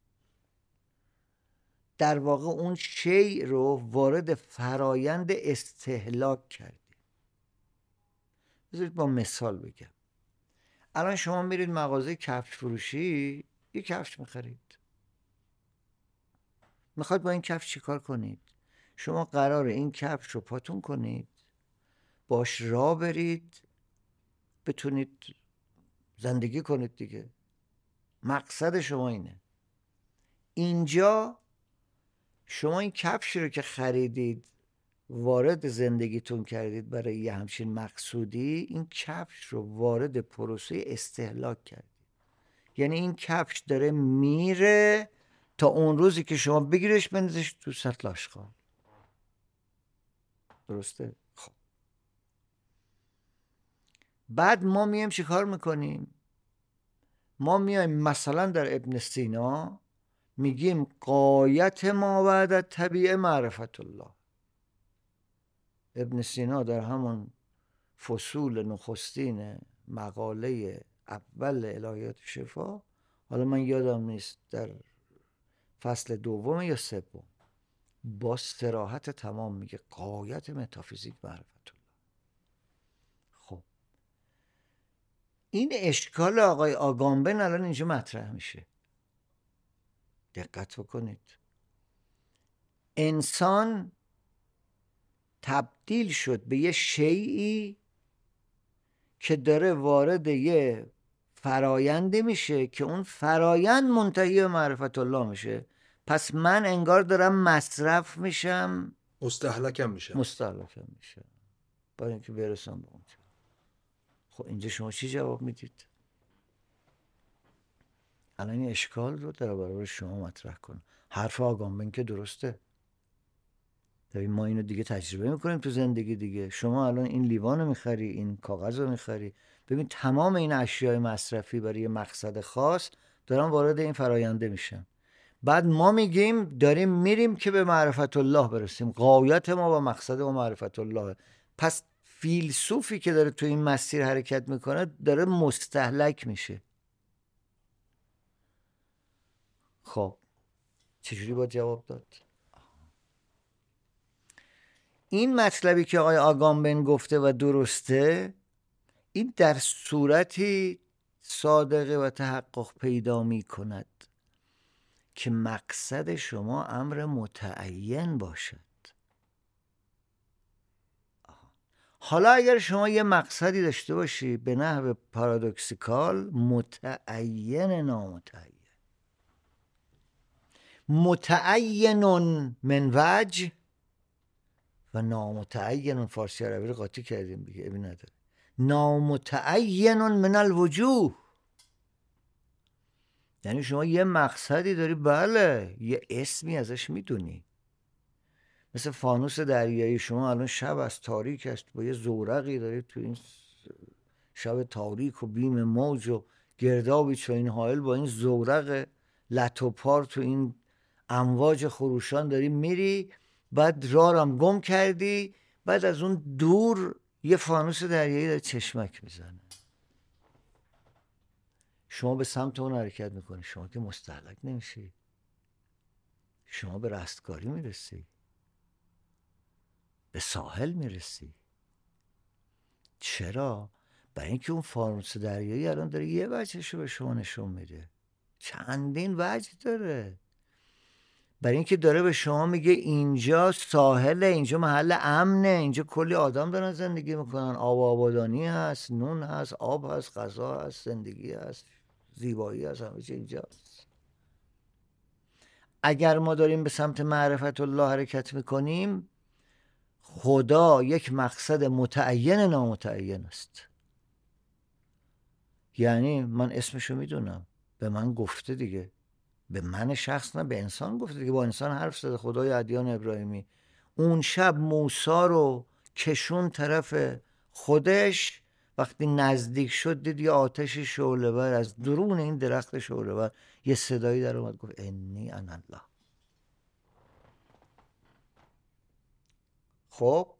در واقع اون شیء رو وارد فرایند استهلاک کردیم. بذارید با مثال بگم. الان شما میرید مغازه کفش فروشی، یه کفش میخرید، میخواد با این کفش چیکار کنید؟ شما قراره این کفش رو پاتون کنید، باش راه برید، بتونید زندگی کنید دیگه. مقصد شما اینه. اینجا شما این کفشی رو که خریدید وارد زندگیتون کردید برای یه همچین مقصودی، این کفش رو وارد پروسه استهلاک کردید. یعنی این کفش داره میره تا اون روزی که شما بگیرش بندازش تو سطل آشغال. درسته؟ خب بعد ما میایم چی کار میکنیم؟ ما میایم مثلا در ابن سینا میگیم قایت ما بعد طبیعه معرفت الله. ابن سینا در همون فصول نخستین مقاله اول الهیات شفا، حالا من یادم نیست در فصل دوم یا سوم، با صراحت تمام میگه غایت متافیزیک معرفت الله. خب این اشکال آقای آگامبن الان اینجا مطرح میشه. دقت بکنید، انسان تبدیل شد به یه شیئی که داره وارد یه فرایندی میشه که اون فرایند منتهی به معرفت الله میشه. پس من انگار دارم مصرف میشم، مستهلکم میشم مستهلکم میشم برای اینکه برسم به اونجا. خب اینجا شما چی جواب میدید؟ الان این اشکال رو در برابر شما مطرح کن. حرف آگامبن که درسته، ببین ما اینو دیگه تجربه میکنیم تو زندگی دیگه. شما الان این لیوان رو میخری، این کاغذ رو میخری، ببین تمام این اشیاء مصرفی برای یه مقصد خاص دارن وارد این فراینده میشن. بعد ما میگیم داریم میریم که به معرفت الله برسیم، غایت ما و مقصد ما معرفت الله. پس فیلسوفی که داره تو این مسیر حرکت میکنه داره مستهلک میشه. خب چجوری باید جواب داد؟ این مطلبی که آقای آگامبن گفته و درسته، این در صورتی صادقه و تحقق پیدا می کند که مقصد شما امر متعین باشد. حالا اگر شما یه مقصدی داشته باشی به نحو پارادوکسیکال، متعین نامتعین، متعین من وجه و نامتعین، فارسی عربی رو قاطی کردیم دیگه، ابی نداره، نامتعین من الوجوه. یعنی شما یه مقصدی داری، بله یه اسمی ازش میدونی، مثل فانوس دریایی. شما الان شب از تاریک است، با یه زورقی داری تو این شب تاریک و بیم موج و گردابی چو این حائل با این زورق لطوپار تو این امواج خروشان داری میری، بعد رارم گم کردی، بعد از اون دور یه فانوس دریایی داره چشمک میزنه، شما به سمت اون حرکت میکنی. شما که مستهلک نمیشی، شما به رستگاری میرسی، به ساحل میرسی. چرا؟ برای اینکه اون فانوس دریایی الان داره یه وجهشو به شما نشون میده، چندین وجه داره. برای اینکه داره به شما میگه اینجا ساحله، اینجا محل امنه، اینجا کلی آدم دارن زندگی میکنن، آب و آبادانی هست، نون هست، آب هست، غذا هست، زندگی هست، زیبایی هست، همه چی اینجاست. اگر ما داریم به سمت معرفت الله حرکت میکنیم، خدا یک مقصد متعین نامتعین است. یعنی من اسمشو میدونم، به من گفته دیگه، به من شخص نه، به انسان گفته دیگه، با انسان حرف زده. خدای ادیان ابراهیمی اون شب موسی رو کشون طرف خودش، وقتی نزدیک شد دید یه آتش شعله‌ور از درون این درخت شعله‌ور یه صدایی در اومد گفت انی انا الله. خب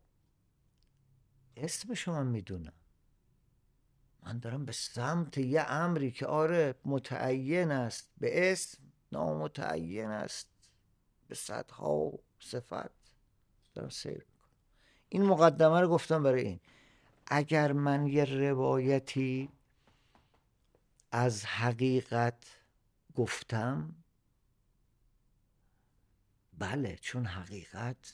اسمشو من میدونم، من دارم به سمت یه امری که آره متعین است به اسم، نامتعین است به صدها و صفت، دارم سیر میکنم. این مقدمه رو گفتم برای این اگر من یه روایتی از حقیقت گفتم، بله چون حقیقت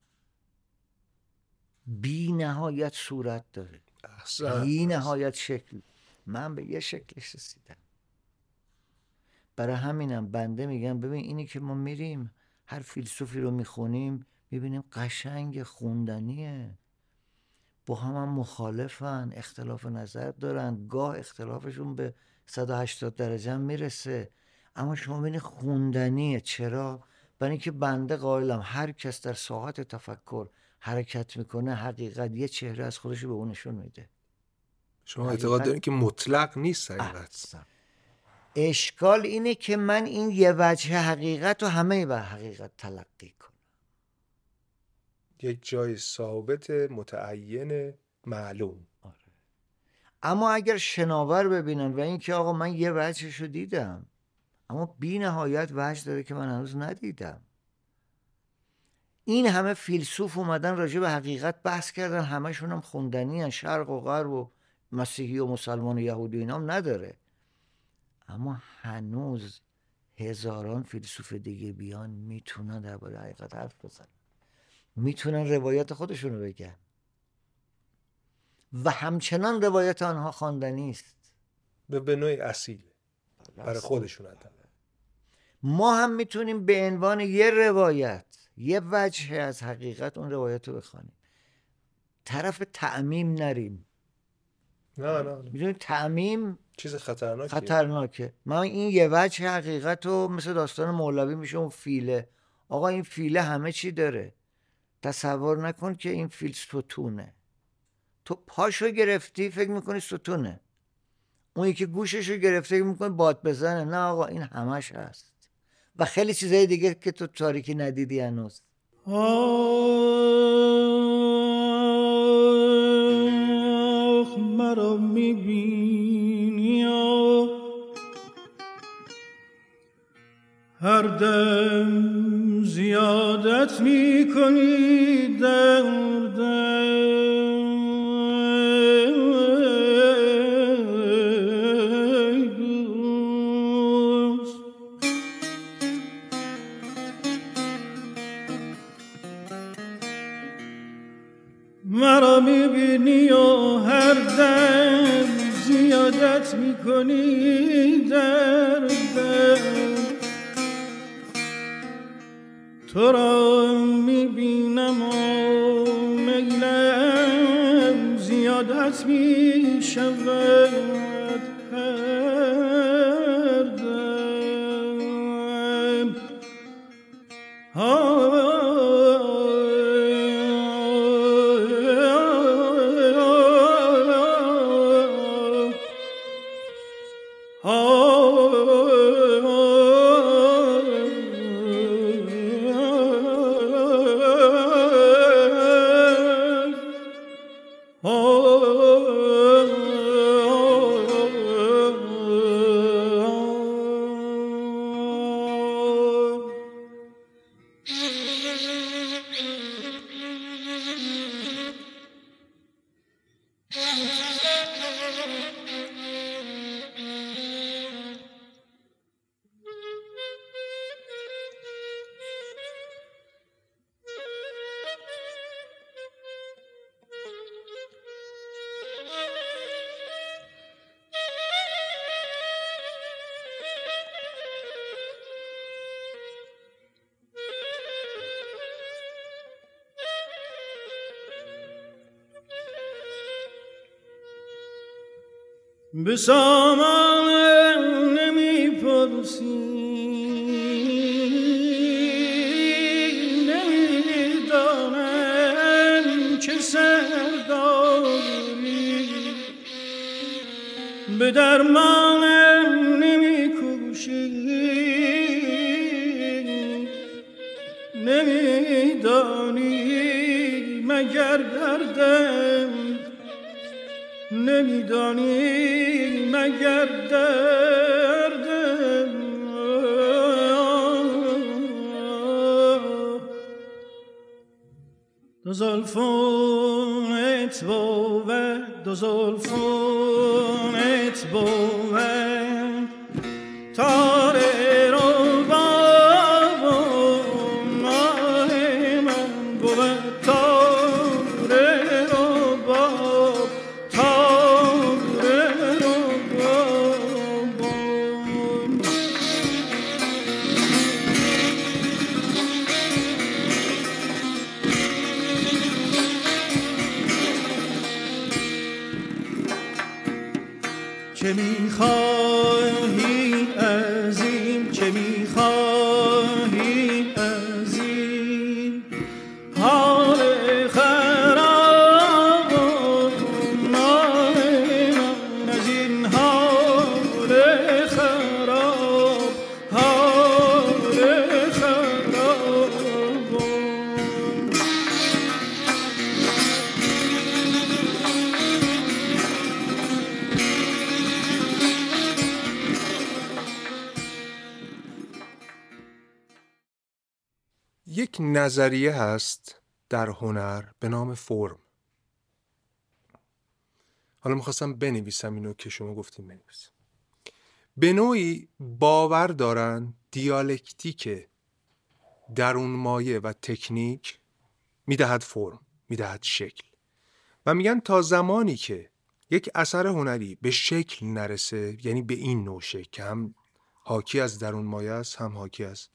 بی نهایت صورت داره، بی نهایت شکل، من به یه شکلش رسیدم. برای همینم بنده میگم ببین اینی که ما میریم هر فیلسوفی رو میخونیم میبینیم قشنگ خوندنیه، با هم, هم مخالفن، اختلاف نظر دارن، گاه اختلافشون به صد و هشتاد درجه هم میرسه، اما شما ببینید خوندنیه. چرا؟ برای اینکه بنده قائلم هر کس در ساحت تفکر حرکت میکنه حقیقت یه چهره از خودش به اون نشون میده. شما اعتقاد دارین که مطلق نیست حقیقت؟ اشکال اینه که من این یه وجه حقیقت رو همه و حقیقت تلقی کنم. یک جای ثابت، متعین، معلوم. اما اگر شناور ببینن و این که آقا من یه وجهشو دیدم اما بی نهایت وجه داره که من هنوز ندیدم. این همه فیلسوف اومدن راجع به حقیقت بحث کردن، همشون هم خوندنی هن. شرق و غرب و مسیحی و مسلمان و یهودی اینا هم نداره، اما هنوز هزاران فیلسوف دیگه بیان میتونن درباره حقیقت حرف بزنن، میتونن روایت خودشون رو بگن و همچنان روایت آنها خواندنی است به به نوعی اصیل برای خودشون. ما هم میتونیم به عنوان یه روایت، یه وجه از حقیقت اون روایت رو بخوانیم، طرف تعمیم نریم. نه نه میدونی تعمیم چیز خطرناکه. خطرناکه. من این یه وجه حقیقت رو مثل داستان مولوی میشه اون فیله. آقا این فیله همه چی داره. تصور نکن که این فیل ستونه. تو پاشو گرفتی فکر میکنی ستونه، اون یکی گوششو گرفته فکر میکنی باد بزنه. نه آقا این همش هست و خیلی چیزای دیگه که تو تاریکی ندیدی هنوز. آخ مرا میبینی هر دم زیادت میکنی دردم، مرا میبینی و هر دم زیادت میکنی دردم، تو را میبینم و میلم زیادت میشود هر دم. به سامان نمیپرسی نمیدانم چه سرداری، به درمانم نمیکوشی نمیدانی مگر دردم، نمیدانی مگر دردم. دو زلفونت بود دو زلفونت بود تاره رو بابون ماه من بود تاره رو باب تاره رو بابون. چه میخواهی از این چه میخواهی از این حال خراب ماه من، از این حال خراب حال خراب. نظریه هست در هنر به نام فرم. حالا میخواستم بنویسم اینو که شما گفتیم بنویسم. به نوعی باور دارن دیالکتیک درون مایه و تکنیک میدهد فرم، میدهد شکل، و میگن تا زمانی که یک اثر هنری به شکل نرسه، یعنی به این نوع شکل که هم حاکی از درون مایه است هم حاکی از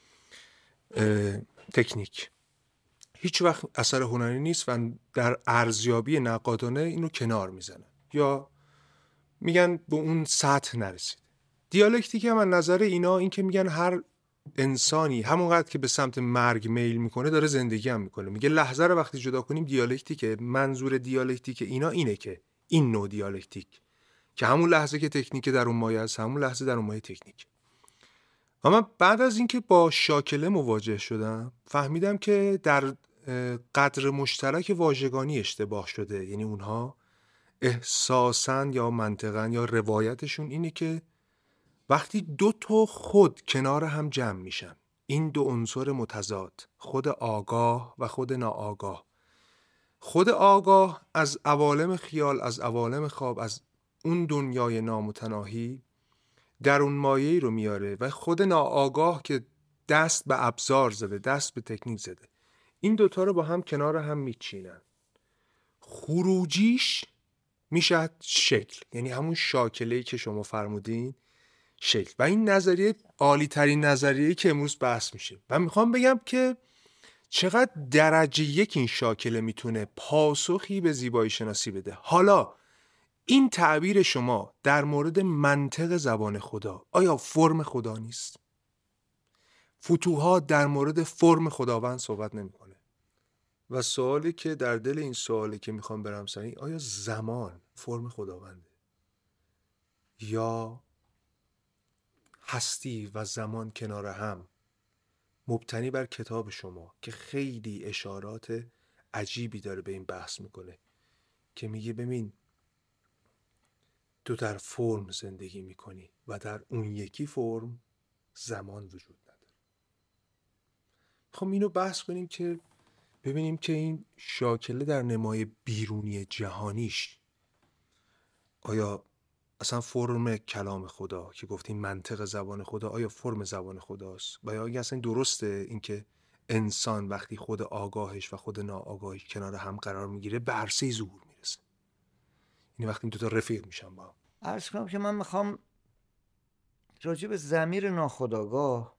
تکنیک، هیچ وقت اثر هنری نیست و در ارزیابی نقادانه اینو کنار میزنن یا میگن به اون سطح نرسید. دیالکتیک هم نظر اینا این که میگن هر انسانی همونقدر که به سمت مرگ میل میکنه داره زندگی هم میکنه. میگه لحظه رو وقتی جدا کنیم دیالکتیک، منظور دیالکتیک اینا اینه که این نوع دیالکتیک که همون لحظه که تکنیک در اون مایه است همون لحظه در اون مایه تکنیک. اما بعد از اینکه با شاکله مواجه شدم فهمیدم که در قدر مشترک واژگانی اشتباه شده. یعنی اونها احساساً یا منطقاً یا روایتشون اینه که وقتی دو تا خود کنار هم جمع میشن، این دو عنصر متضاد، خود آگاه و خود ناآگاه، خود آگاه از عوالم خیال، از عوالم خواب، از اون دنیای نامتناهی در اون مایه‌ای رو میاره و خود ناآگاه که دست به ابزار زده، دست به تکنیک زده، این دوتا رو با هم کنار هم میچینن. خروجیش میشه شکل، یعنی همون شاکله‌ای که شما فرمودین شکل. و این نظریه عالی ترین نظریه‌ای که امروز بحث میشه. و میخوام بگم که چقدر درجه یک این شاکله میتونه پاسخی به زیبایی شناسی بده. حالا این تعبیر شما در مورد منطق زبان خدا آیا فرم خدا نیست؟ فتوحات در مورد فرم خداوند صحبت نمیکنه. و سوالی که در دل این سوالی که میخوام برم سر، آیا زمان فرم خداونده یا هستی و زمان کنار هم، مبتنی بر کتاب شما که خیلی اشارات عجیبی داره به این بحث میکنه که میگه ببین تو در فرم زندگی میکنی و در اون یکی فرم زمان وجود نداره. خب اینو بحث کنیم که ببینیم که این شاکله در نمای بیرونی جهانیش آیا اصلا فرم کلام خدا که گفتیم منطق زبان خدا آیا فرم زبان خداست و یا اصلا درسته اینکه انسان وقتی خود آگاهش و خود ناآگاهش کنار هم قرار میگیره به عرصه ظهور میرسه. یعنی وقتی این دو تا رفیق میشن با هم. عرض کنم که من میخوام راجع به ضمیر ناخودآگاه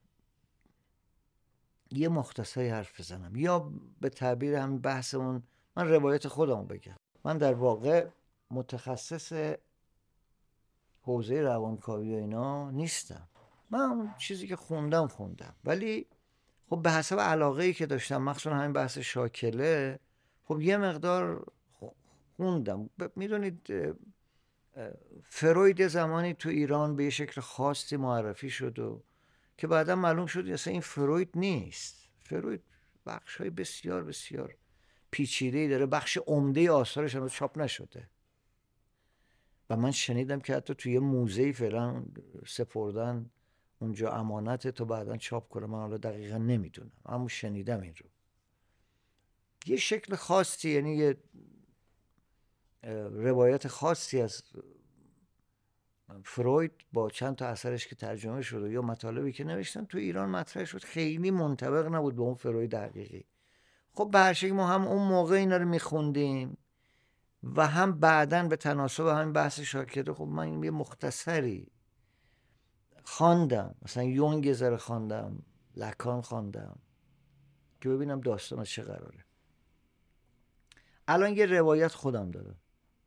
یه مختصری حرف بزنم، یا به تعبیر هم بحثمون من روایت خودمو بگم. من در واقع متخصص حوزه روانکاوی و اینا نیستم. من اون چیزی که خوندم خوندم، ولی خب به حسب علاقه‌ای که داشتم، مخصوصا همین بحث شاکله، خب یه مقدار خوندم. میدونید فروید زمانی تو ایران به یه شکل خاصی معرفی شد و که بعدا معلوم شد اصلا این فروید نیست. فروید بخش‌های بسیار بسیار پیچیده‌ای داره، بخش عمده آثارش هنوز چاپ نشده و من شنیدم که حتی توی یه موزه‌ای فعلا سپردن اونجا امانت تو بعداً چاپ کنه. من حالا دقیقا نمیدونم، اما شنیدم این رو. یه شکل خاصی، یعنی یه روایت خاصی از فروید با چند تا اثرش که ترجمه شده یا مطالبی که نوشتن تو ایران مطرح شد، خیلی منطبق نبود به اون فروید حقیقی. خب به هر شکل ما هم اون موقع اینا رو میخوندیم و هم بعداً به تناسب همین بحث شاکله خب من یه مختصری خواندم، مثلا یونگ یه ذره خواندم، لکان خواندم که ببینم داستان از چه قراره. الان یه روایت خودم دارم.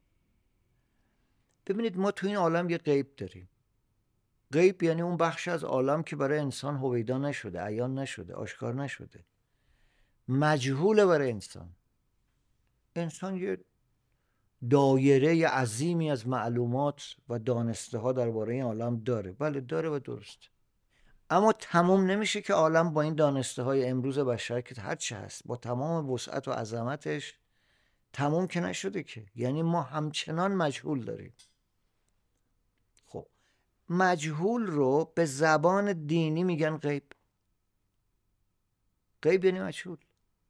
ببینید ما تو این عالم یه غیب داریم. غیب یعنی اون بخش از عالم که برای انسان هویدا نشده، عیان نشده، آشکار نشده، مجهوله برای انسان. انسان یه دایره عظیمی از معلومات و دانسته ها درباره این عالم داره. بله داره و درست، اما تمام نمیشه که عالم با این دانسته های امروز بشر که هر چه هست با تمام وسعت و عظمتش تمام که نشده که. یعنی ما همچنان مجهول داریم. خب مجهول رو به زبان دینی میگن غیب. غیب یعنی مجهول.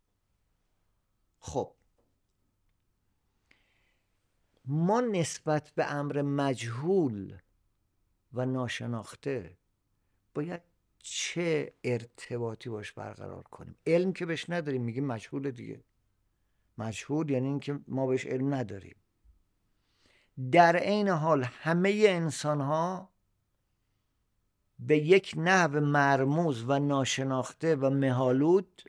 خب ما نسبت به امر مجهول و ناشناخته باید چه ارتباطی باش برقرار کنیم؟ علم که بهش نداریم، میگیم مجهول دیگه. مجهول یعنی این که ما بهش علم نداریم. در عین حال همه انسان ها به یک نحو مرموز و ناشناخته و مهالود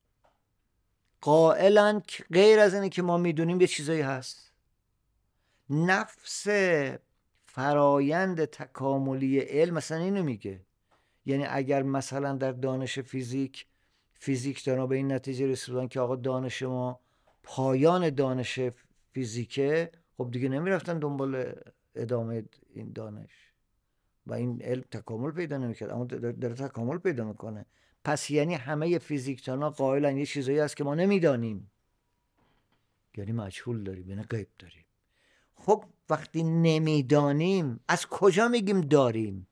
قائلن که غیر از اینه که ما میدونیم یه چیزایی هست. نفس فرایند تکاملی علم مثلا اینو میگه. یعنی اگر مثلا در دانش فیزیک فیزیکدانا به این نتیجه رسیدن که آقا دانش ما پایان دانش فیزیکه، خب دیگه نمیرفتن دنبال ادامه این دانش و این علم تکامل پیدا نمیکرد، اما داره تکامل پیدا میکنه. پس یعنی همه فیزیکدانا قائلن یه چیزایی هست که ما نمیدانیم، یعنی مجهول داریم، یعنی غیب داریم. خب وقتی نمیدانیم از کجا میگیم داریم؟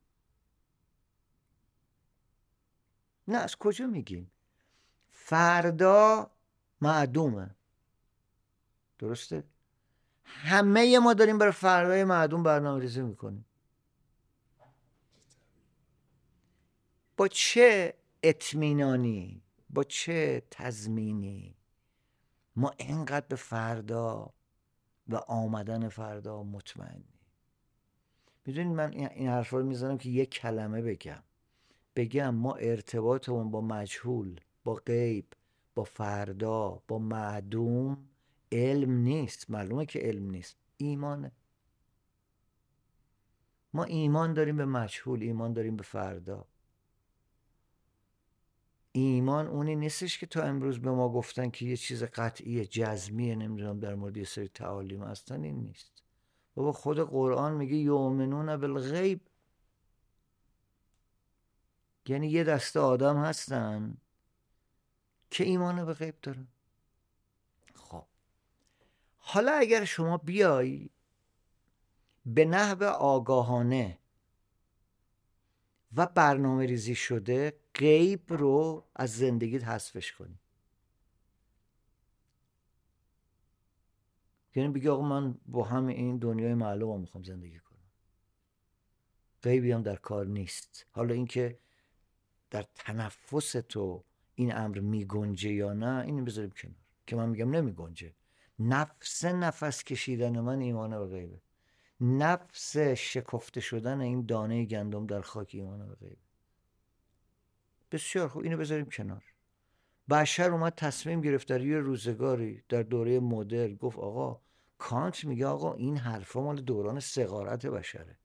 نه، از کجا میگیم؟ فردا معدومه، درسته؟ همه ما داریم برای فردای معدوم برنامه ریزی میکنیم. با چه اطمینانی، با چه تضمینی ما اینقدر به فردا و آمدن فردا مطمئنیم؟ میدونید من این حرفا رو میزنم که یک کلمه بگم بگم ما ارتباطمون با مجهول، با غیب، با فردا، با معدوم علم نیست. معلومه که علم نیست، ایمانه. ما ایمان داریم به مجهول، ایمان داریم به فردا. ایمان اونی نیستش که تا امروز به ما گفتن که یه چیز قطعیه، جزمیه، نمیدونم در مورد یه سری تعالیم هستن. این نیست بابا. خود قرآن میگه یؤمنون بالغیب، یعنی یه دسته آدم هستن که ایمان به غیب دارن. خب حالا اگر شما بیای به نحو آگاهانه و برنامه ریزی شده غیب رو از زندگیت حذفش کنی، یعنی بگی آقا من با هم این دنیای معلوم میخوام زندگی کنم، غیبی هم در کار نیست. حالا اینکه در تنفس تو این امر میگنجه یا نه، این بذاریم کنار، که من میگم نمیگنجه. نفس نفس کشیدن من ایمانه به غیبه، نفس شکفته شدن این دانه گندم در خاک ایمانه به غیبه. بسیار خوب، اینو بذاریم کنار. بشر اومد تصمیم گرفت در یه روزگاری در دوره مدرن گفت آقا، کانت میگه آقا این حرفا مال دوران صغارت بشره.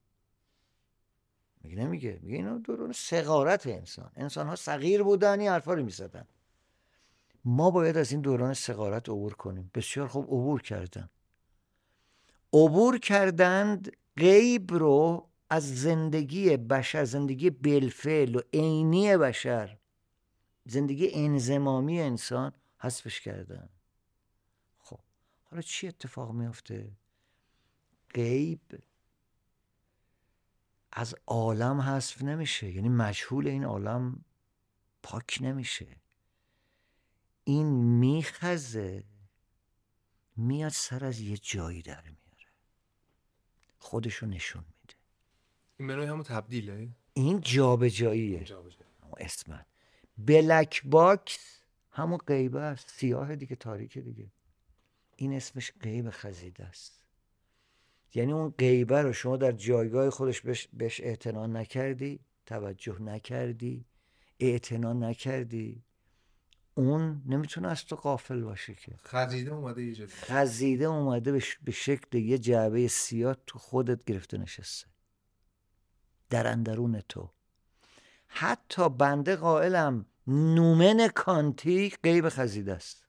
میگه نمیگه، میگه اینا دوران صغارت انسان، انسان ها صغیر بودن این حرفا رو میزدن. ما باید از این دوران صغارت عبور کنیم. بسیار خوب، عبور کردن عبور کردند غیب رو از زندگی بشر، زندگی بالفعل و عینی بشر، زندگی انضمامی انسان حذفش کردن. خب حالا چی اتفاق میفته؟ غیب از عالم حذف نمیشه، یعنی مجهول این عالم پاک نمیشه. این میخزه، میاد سر از یه جایی در میاره، خودشو نشون میده. این منوی همون تبدیله؟ این جابجاییه. اسمت بلک باکس همون غیبه است، سیاه دیگه، تاریک دیگه. این اسمش غیب خزیده است. یعنی اون غیبه رو شما در جایگاه خودش بهش, بهش اعتنا نکردی، توجه نکردی، اعتنا نکردی، اون نمیتونه از تو غافل باشه که. خزیده اومده یه جایی، خزیده اومده به شکل یه جعبه سیاه تو خودت گرفته نشسته، در اندرون تو. حتی بنده قائلم نومن کانتی غیب خزیده است.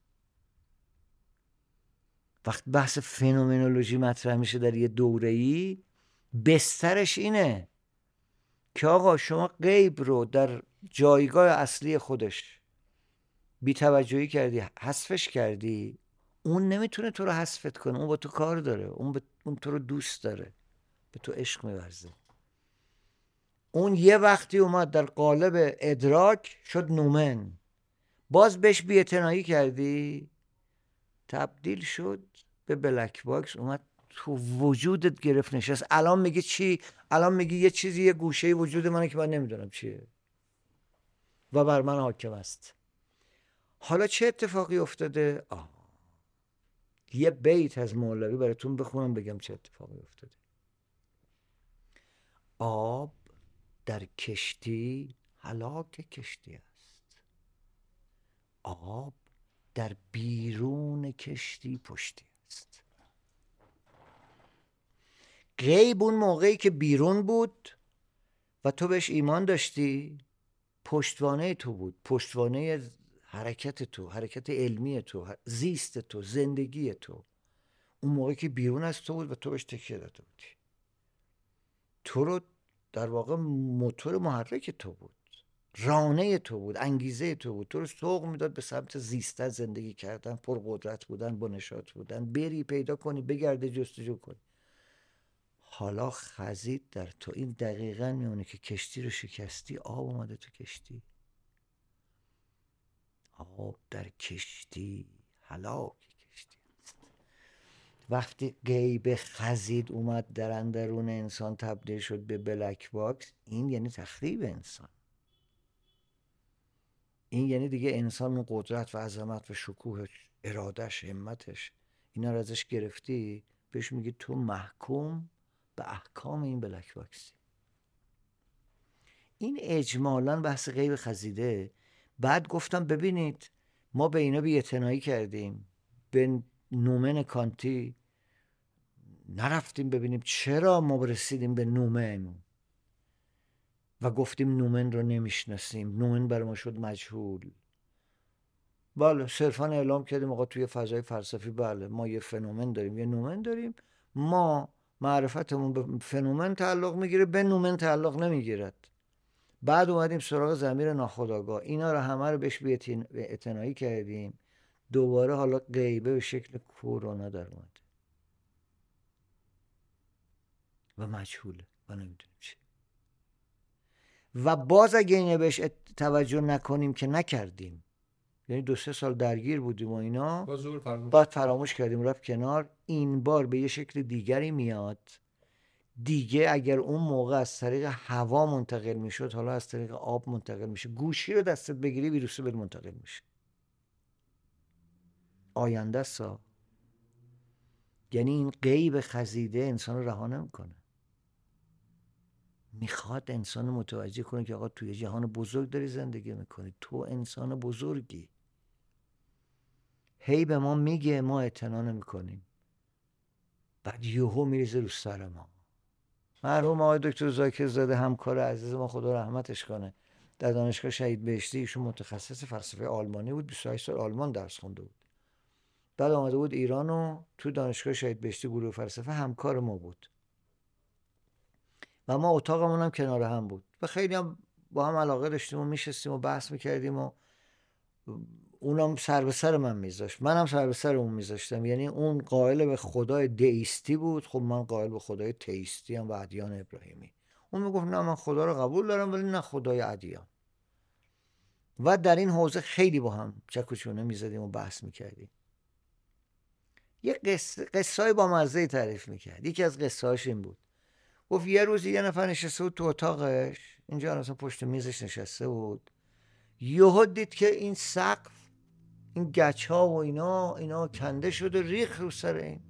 وقت بحث فنومنولوژی مطرح میشه در یه دوره‌ای، بسترش اینه که آقا شما غیب رو در جایگاه اصلی خودش بی توجهی کردی، حذفش کردی. اون نمیتونه تو رو حذفت کنه، اون با تو کار داره، اون, ب... اون تو رو دوست داره، به تو عشق می‌ورزه. اون یه وقتی اومد در قالب ادراک شد نومن، باز بهش بی‌اعتنایی کردی، تبدیل شد به بلک باکس، اومد تو وجودت گرفت نشست. الان میگی چی؟ الان میگی یه چیزی، یه گوشه وجود منه که من نمیدونم چیه و بر من حاکم است. حالا چه اتفاقی افتاده؟ آه. یه بیت از مولوی براتون بخونم بگم چه اتفاقی افتاده. آب در کشتی هلاک کشتی است، آب در بیرون کشتی پشتی است. غیب اون موقعی که بیرون بود و تو بهش ایمان داشتی، پشتوانه تو بود، پشتوانه حرکت تو، حرکت علمی تو، زیست تو، زندگی تو. اون موقعی که بیرون از تو بود و تو بهش تکیه داده بودی، تو رو در واقع موتور محرک تو بود، رانه تو بود، انگیزه تو بود، تو رو سوق میداد به سمت زیستن، زندگی کردن، پرقدرت بودن، با نشاط بودن، بری پیدا کنی، بگرده جستجو کنی. حالا خزید در تو. این دقیقاً میونه که کشتی رو شکستی، آب اومده تو کشتی. آب در کشتی هلاک کشتی است. وقتی غیب خزید اومد در اندرون انسان تبدیل شد به بلک باکس، این یعنی تخریب انسان. این یعنی دیگه انسان اون قدرت و عظمت و شکوهش، ارادش، همتش، اینا رو ازش گرفتی، بهش میگی تو محکوم به احکام این بلک باکسی. این اجمالاً بحث غیب خزیده. بعد گفتم ببینید ما به اینا بی‌اعتنایی کردیم، به نومن کانتی نرفتیم ببینیم چرا ما رسیدیم به نومن و گفتیم نومن رو نمیشناسیم، نومن برای ما شد مجهول. بله صرفا اعلام کردیم آقا توی فضای فلسفی بله ما یه فنومن داریم، یه نومن داریم، ما معرفتمون به فنومن تعلق میگیره، به نومن تعلق نمیگیرد. بعد اومدیم سراغ ضمیر ناخودآگاه، اینا رو همه رو بهش بی‌اعتنایی کردیم. دوباره حالا غیبه به شکل کرونا در اومده و مجهوله و نمیدونیم چی. و باز اگه اینه بهش توجه نکنیم که نکردیم، یعنی دو سه سال درگیر بودیم و اینا، بعد فراموش کردیم رفت کنار. این بار به یه شکل دیگری میاد دیگه. اگر اون موقع از طریق هوا منتقل میشد، حالا از طریق آب منتقل میشه. گوشی رو دستت بگیری ویروس بهت منتقل میشه. آینده است. یعنی این غیب خزیده انسان رو رها نمیکنه، میخواد انسان رو متوجه کنه که آقا توی جهان بزرگ داری زندگی میکنی، تو انسان بزرگی. هی به ما میگه، ما اعتنا نمیکنیم، بعد یهو میریزه رو سر ما. مرحوم آقای دکتر زاکر زاده همکار عزیز ما خدا رحمتش کنه، در دانشگاه شهید بهشتی، ایشون متخصص فلسفه آلمانی بود، بیست و هشت سال آلمان درس خونده بود. بعد آمده بود ایران و تو دانشگاه شهید بهشتی گروه فلسفه همکار ما بود و ما اتاقمون هم کنار هم بود و خیلی هم با هم علاقه داشتیم و میشستیم و بحث میکردیم و اونم سر به سر من میذاشت، منم سر به سر اون میذاشتم. یعنی اون قائل به خدای دئیستی بود، خب من قائل به خدای تئیستی ام و ادیان ابراهیمی. اون میگفت نه من خدا رو قبول دارم ولی نه خدای ادیان. و در این حوزه خیلی با هم چک و چونه میزدیم و بحث میکردیم. یه قصه قصه‌ای با مزه تعریف میکرد. یکی از قصه‌هاش این بود، گفت یه روزی یه نفر نشسته بود تو اتاقش، اینجا مثلا پشت میزش نشسته بود، یهو دید که این سقف، این گچ‌ها و اینا اینا کنده شده، ریخ رو سر این.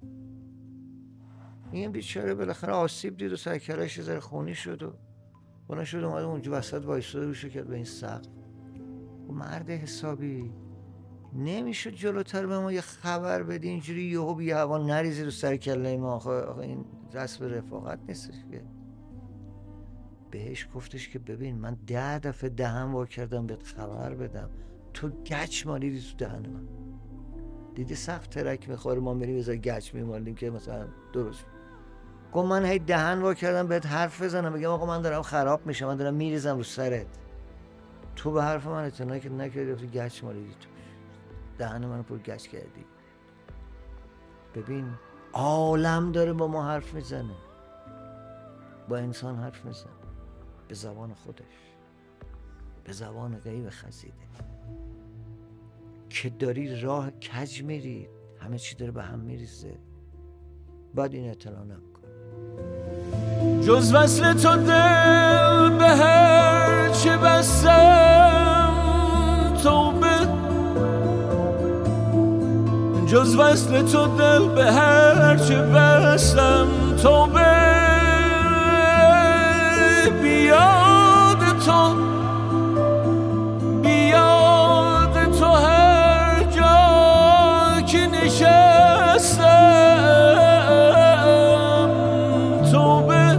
این بیچاره بالاخره آسیب دید و سرکله‌اش یه ذره خونی شد و بنا شد اومد اونجا وسط وایساده روش کرد به این سقف. و مرد حسابی نمیشد جلوتر به ما یه خبر بدی اینجوری یهو بی هوا نریزی رو سر کله ما؟ آخه, آخه این دست به رفاقت نیستش که. بهش گفتش که ببین من ده دفعه دهن وا کردم بهت خبر بدم، تو گچ مالیدی تو دهن من. دیدی سقف ترک میخوره ما میریم بذار گچ میمالیم که مثلا درست. گفت من هی دهن وا کردم بهت حرف بزنم بگم آقا من دارم خراب میشم، من دارم میریزم رو سرت، تو به حرف من اعتنا که نکردی، گفتی گچ مالیدی تو دهن منو پر گچ کردی. ببین عالم داره با ما حرف میزنه، با انسان حرف میزنه به زبان خودش، به زبان غیب خزیده. که داری راه کج میری، همه چی داره به هم میریزه، باید این اطلاع نکن. جز وصل تو دل به هر چه بستم توبه، جز وصل تو دل به هر چه بستم توبه، بیاد تو بیاد تو هر جا که نشستم توبه،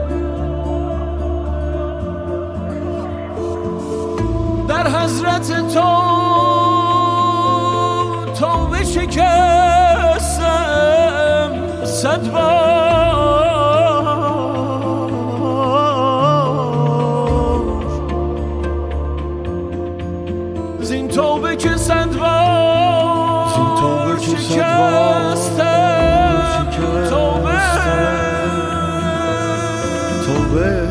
در حضرت تو توبه شکستم صد بار، زین توبه که صد بار شکستم توبه توبه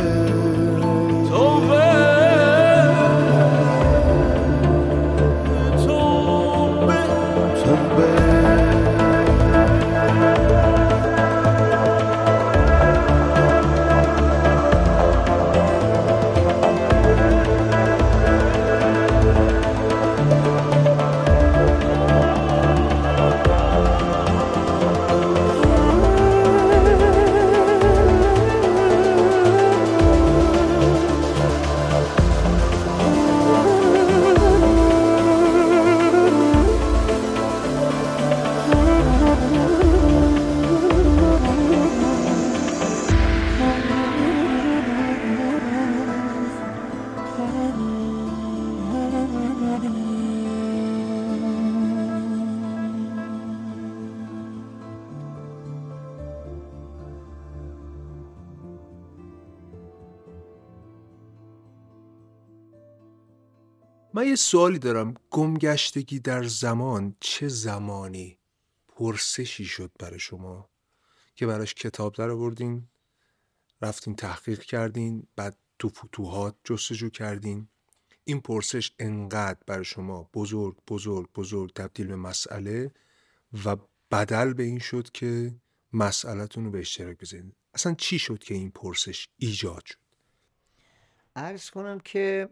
من یه سوالی دارم. گمگشتگی در زمان چه زمانی پرسشی شد برای شما که براش کتاب در آوردین، رفتین تحقیق کردین، بعد تو فتوحات جستجو کردین؟ این پرسش انقدر برای شما بزرگ بزرگ بزرگ تبدیل به مسئله و بدل به این شد که مسئله‌تون رو به اشتراک بذارین. اصلا چی شد که این پرسش ایجاد شد؟ عرض کنم که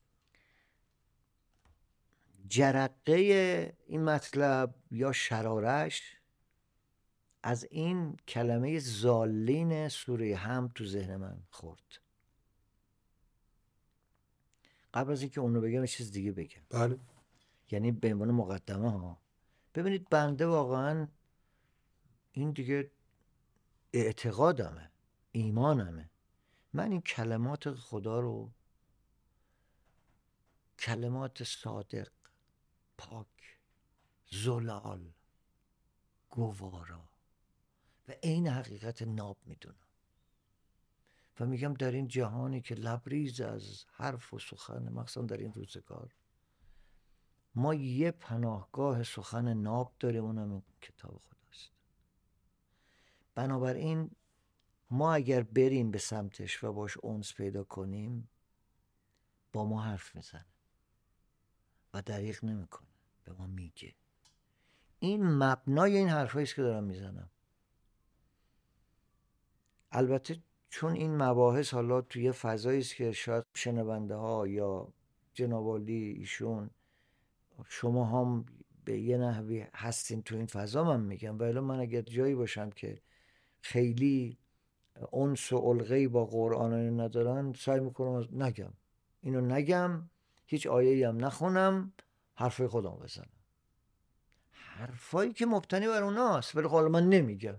جرقه این مطلب یا شرارش از این کلمه ضالین سوره حمد تو ذهن من خورد. قبل از اینکه اون رو بگم یه چیز دیگه بگم. بله. یعنی به عنوان مقدمه ها، ببینید بنده واقعا این دیگه اعتقادمه، ایمانمه، من این کلمات خدا رو، کلمات صادق، پاک، زلال، گوارا و این حقیقت ناب میدونم و میگم در این جهانی که لبریز از حرف و سخن، مخصوصا در این روزگار، ما یه پناهگاه سخن ناب داریم، اونم این کتاب خداست. بنابراین ما اگر بریم به سمتش و باش انس پیدا کنیم، با ما حرف میزنه و دریغ نمیکنه، به ما میگه. این مبنای این حرفایی است که دارم میزنم. البته چون این مباحث حالا توی فضایی است که شاید شنونده ها یا جناب عالی ایشون شما هم به یه نحوی هستین تو این فضا، من میگم، ولی من اگر جایی باشم که خیلی انس و علقه‌ای با قرآن ندارن، سعی میکنم نگم، اینو نگم، هیچ آیه‌ای هم نخونم، حرفای خودم بزنم، حرفایی که مبتنی بر اوناست، ولی حالا من نمیگم.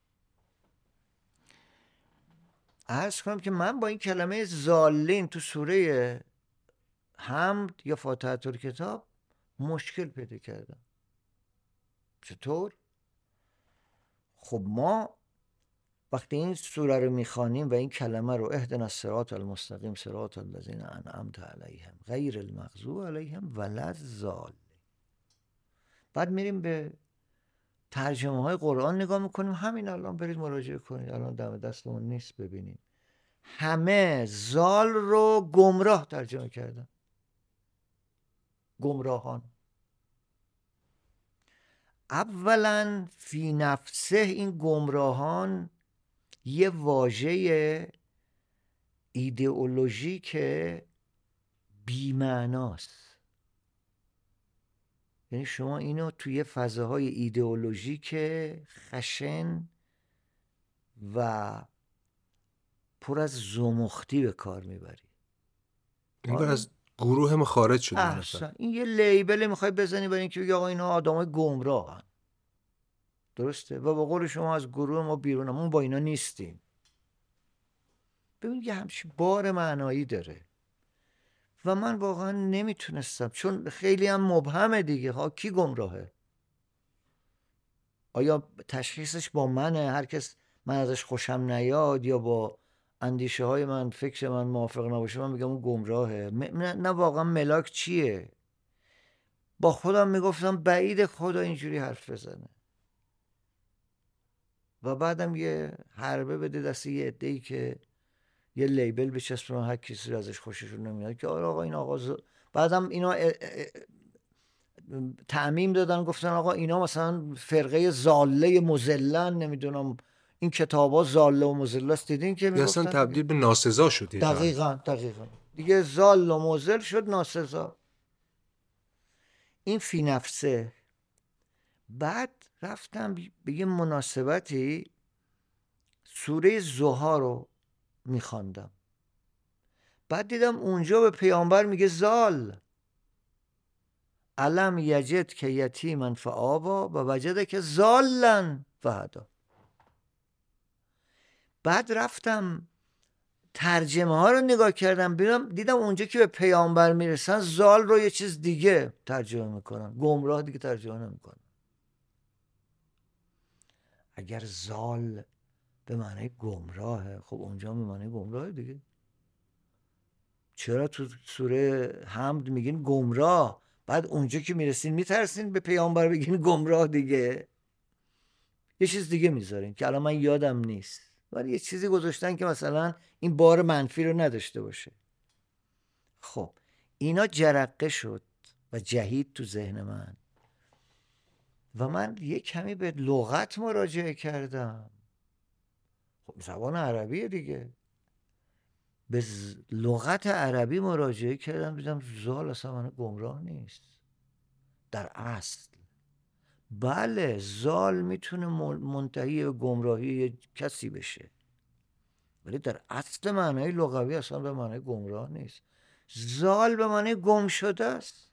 عرض کنم که من با این کلمه ضالین تو سوره حمد یا فاتحه الکتاب مشکل پیدا کردم. چطور؟ خب ما وقتی این سوره رو میخوانیم و این کلمه رو اهدنا الصراط المستقیم صراط الذین انعمت علیهم غیر المغضوب علیهم ولا الضالین، بعد میریم به ترجمه های قرآن نگاه میکنیم. همین الان برید مراجعه کنید، الان دم دستمون نیست ببینیم، همه زال رو گمراه ترجمه کردن، گمراهان. اولا فی نفسه این گمراهان یه واژه ایدئولوژیک بی‌معناست. یعنی شما اینو توی فضاهای ایدئولوژیک خشن و پر از زمختی به کار میبری. انگار از گروه ما خارج شده. احسن. این یه لیبل میخوای بزنی برای اینکه بگی آقا اینا آدمای گمراهن. درسته؟ و با قول شما از گروه ما بیرونم، ما با اینا نیستیم. ببین یه همچین بار معنایی داره و من واقعا نمیتونستم، چون خیلی هم مبهمه دیگه. ها کی گمراهه؟ آیا تشخیصش با منه، هر کس من ازش خوشم نیاد یا با اندیشه های من، فکر من موافق نباشه من میگم اون گمراهه؟ نه, نه واقعا ملاک چیه؟ با خودم میگفتم بعید خدا اینجوری حرف بزنه و بعدم یه حربه بده دست یه عده‌ای که یه لیبل بچسبونن هر کسی ازش خوششون نمیاد که آره آقا این آقا ز... بعدم اینا ا... ا... تعمیم دادن گفتن آقا اینا مثلا فرقه زاله مزلن، نمیدونم این کتابا زاله و مزله است. دیدین که میگفتن اصلا تبدیل به ناسزا شد. دقیقاً دقیقاً دیگه زال و مزل شد ناسزا. این فی نفسه. بعد رفتم به یه مناسبتی سوره زها رو میخواندم، بعد دیدم اونجا به پیامبر میگه زال، علم یجد که یتیمن فآوا و وجد که زالن فهدا. بعد رفتم ترجمه ها رو نگاه کردم، بیدم دیدم اونجا که به پیامبر میرسن زال رو یه چیز دیگه ترجمه میکنن، گمراه دیگه ترجمه نمیکنن. اگر زال به معنی گمراهه، خب اونجا به معنی گمراهه دیگه. چرا تو سوره حمد میگین گمراه، بعد اونجا که میرسین میترسین به پیامبر بگین گمراه دیگه؟ یه چیز دیگه میذارین که الان من یادم نیست، ولی یه چیزی گذاشتن که مثلا این بار منفی رو نداشته باشه. خب اینا جرقه شد و جهید تو ذهن من و من یه کمی به لغت مراجعه کردم. خب زبان عربیه دیگه، به لغت عربی مراجعه کردم، دیدم زال اصلا معنی گمراه نیست در اصل. بله زال میتونه منتهی به گمراهی یه کسی بشه، ولی در اصل معنی لغوی اصلا به معنی گمراه نیست. زال به معنی گم شده است،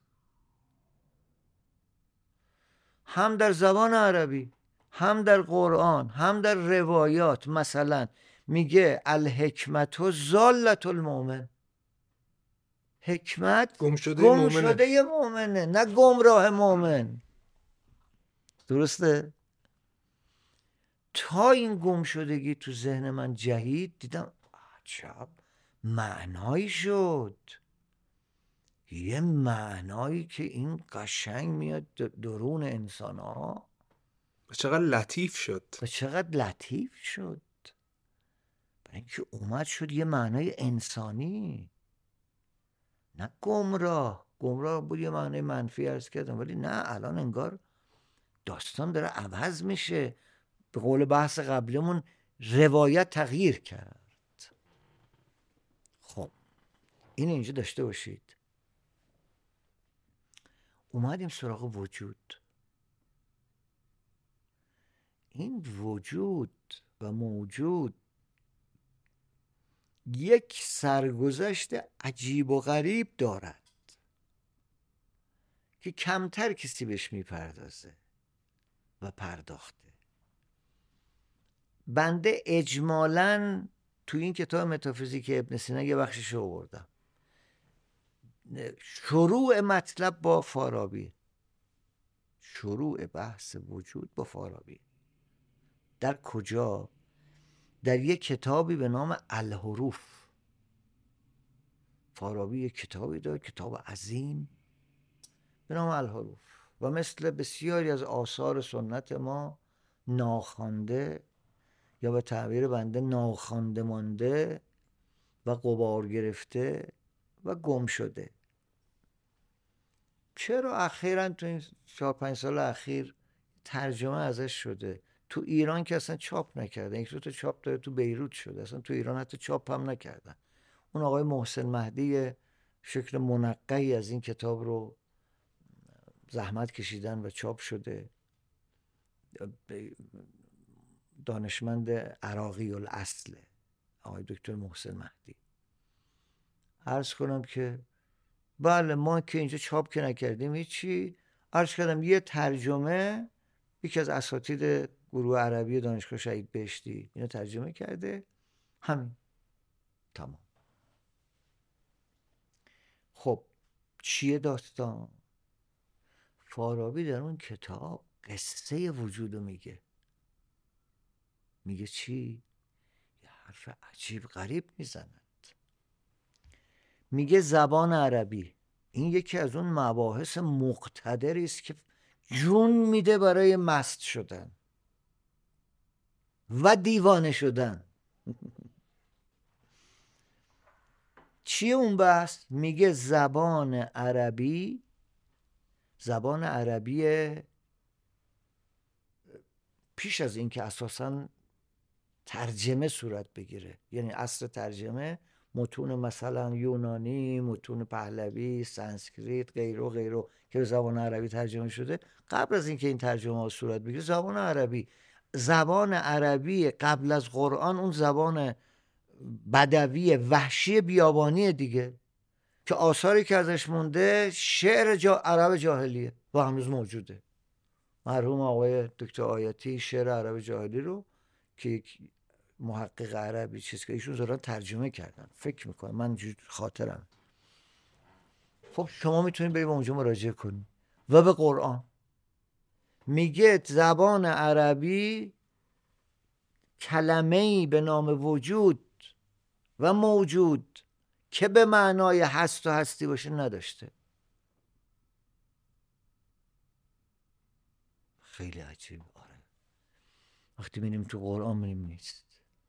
هم در زبان عربی هم در قرآن هم در روایات. مثلا میگه الحکمت و زالت المؤمن، حکمت گم شده گم مؤمنه. شده مؤمنه، نه گمراه مؤمن. درسته؟ تا این گم شدگی تو ذهن من جهید، دیدم عجب معنایی شد، یه معنایی که این قشنگ میاد درون انسان ها و چقدر لطیف شد و چقدر لطیف شد. برای اینکه اومد شد یه معنای انسانی، نه گمراه. گمراه بود یه معنای منفی عرض کردم، ولی نه الان انگار داستان داره عوض میشه. به قول بحث قبلیمون روایت تغییر کرد. خب این اینجا داشته باشید. اومدیم سراغ وجود. این وجود و موجود یک سرگذشت عجیب و غریب دارد که کمتر کسی بهش میپردازه و پرداخته. بنده اجمالاً تو این کتاب متافیزیک ابن سینا یه بخشش رو آوردم. شروع مطلب با فارابی، شروع بحث وجود با فارابی. در کجا؟ در یک کتابی به نام الحروف. فارابی یک کتابی داره، کتاب عظیم به نام الحروف و مثل بسیاری از آثار سنت ما ناخوانده یا به تعبیر بنده ناخوانده مانده و غبار گرفته و گم شده. چرا اخیراً تو این چهار پنج سال اخیر ترجمه ازش شده. تو ایران که اصلا چاپ نکردن، یک دو تا چاپ داره تو بیروت شده، اصلا تو ایران حتی چاپ هم نکردن. اون آقای محسن مهدی شکل منقعی از این کتاب رو زحمت کشیدن و چاپ شده. دانشمند عراقی الاصل آقای دکتر محسن مهدی. عرض کنم که بله ما که اینجا چاپ که نکردیم هیچی. عرض کردم یه ترجمه یکی از اساتید گروه عربی دانشگاه شهید بهشتی اینو ترجمه کرده، همین، تمام. خب چیه داستان؟ فارابی در اون کتاب قصه وجود رو میگه. میگه چی؟ یه حرف عجیب غریب میزند. میگه زبان عربی این یکی از اون مباحث مقتدری است که جون میده برای مست شدن و دیوانه شدن. چیه اون بحث؟ میگه زبان عربی، زبان عربی پیش از این که اساساً ترجمه صورت بگیره، یعنی اصل ترجمه متون مثلا یونانی، متون پهلوی، سانسکریت، غیره غیره که به زبان عربی ترجمه شده، قبل از اینکه این ترجمه ها صورت بگیره زبان عربی زبان عربی قبل از قرآن اون زبان بدوی وحشی بیابانی دیگه که آثاری که ازش مونده شعر جا عرب جاهلیه و هنوز موجوده. مرحوم آقای دکتر آیتی شعر عرب جاهلی رو که یک محقق عربی چیز که ایشون زارن ترجمه کردن، فکر میکنم، من خاطرم. خب شما میتونید برید به اونجا مراجعه کنید. و به قرآن میگه زبان عربی کلمه‌ای به نام وجود و موجود که به معنای هست و هستی باشه نداشته. خیلی عجیب. آره وقتی میریم تو قرآن میریم نیست.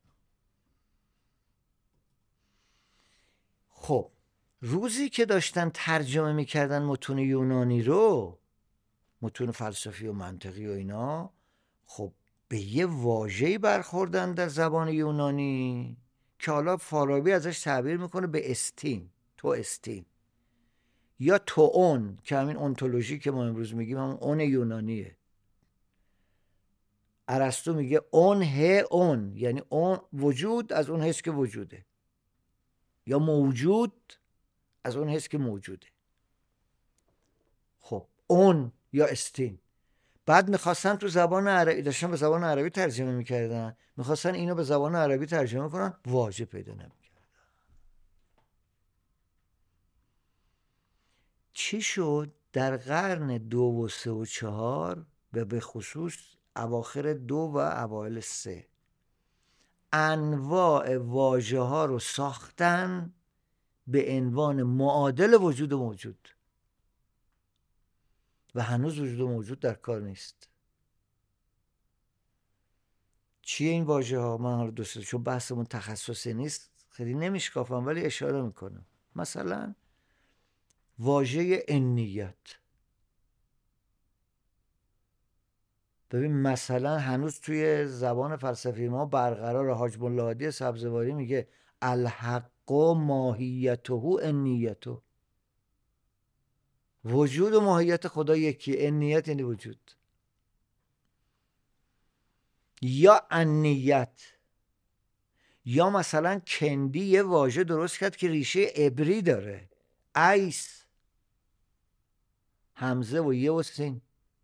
خب روزی که داشتن ترجمه میکردن متون یونانی رو، متون فلسفی و منطقی و اینا، خب به یه واژه‌ای برخوردن در زبان یونانی که حالا فارابی ازش تعبیر میکنه به استین، تو استین یا تو اون، که همین اونتولوژی که ما امروز میگیم همون اون یونانیه. ارسطو میگه اون ه اون، یعنی اون وجود از اون حس که وجوده، یا موجود از اون حس که موجوده. خب اون یا استین. بعد میخواستن تو زبان عربی، داشتن به زبان عربی ترجمه میکردن، میخواستن اینو به زبان عربی ترجمه کنن، واژه پیدا نمیکردن. چی شد؟ در قرن دو و سه و چهار و به خصوص اواخر دو و اوایل سه انواع واژه ها رو ساختن به عنوان معادل وجود موجود و هنوز وجود موجود در کار نیست. چیه این واژه ها؟ من حالا دوست چون بحثمون تخصصی نیست خیلی نمیشکافم ولی اشاره میکنم. مثلا واژه انیت. ببین مثلا هنوز توی زبان فلسفی ما برقرار. حاج ملا هادی سبزواری میگه الحق ماهیته انیته. وجود و ماهیت خدا یکی، انیت یعنی وجود. یا انیت. یا مثلا کندی یه واژه درست کرد که ریشه عبری داره، ایس، همزه و یه و سین،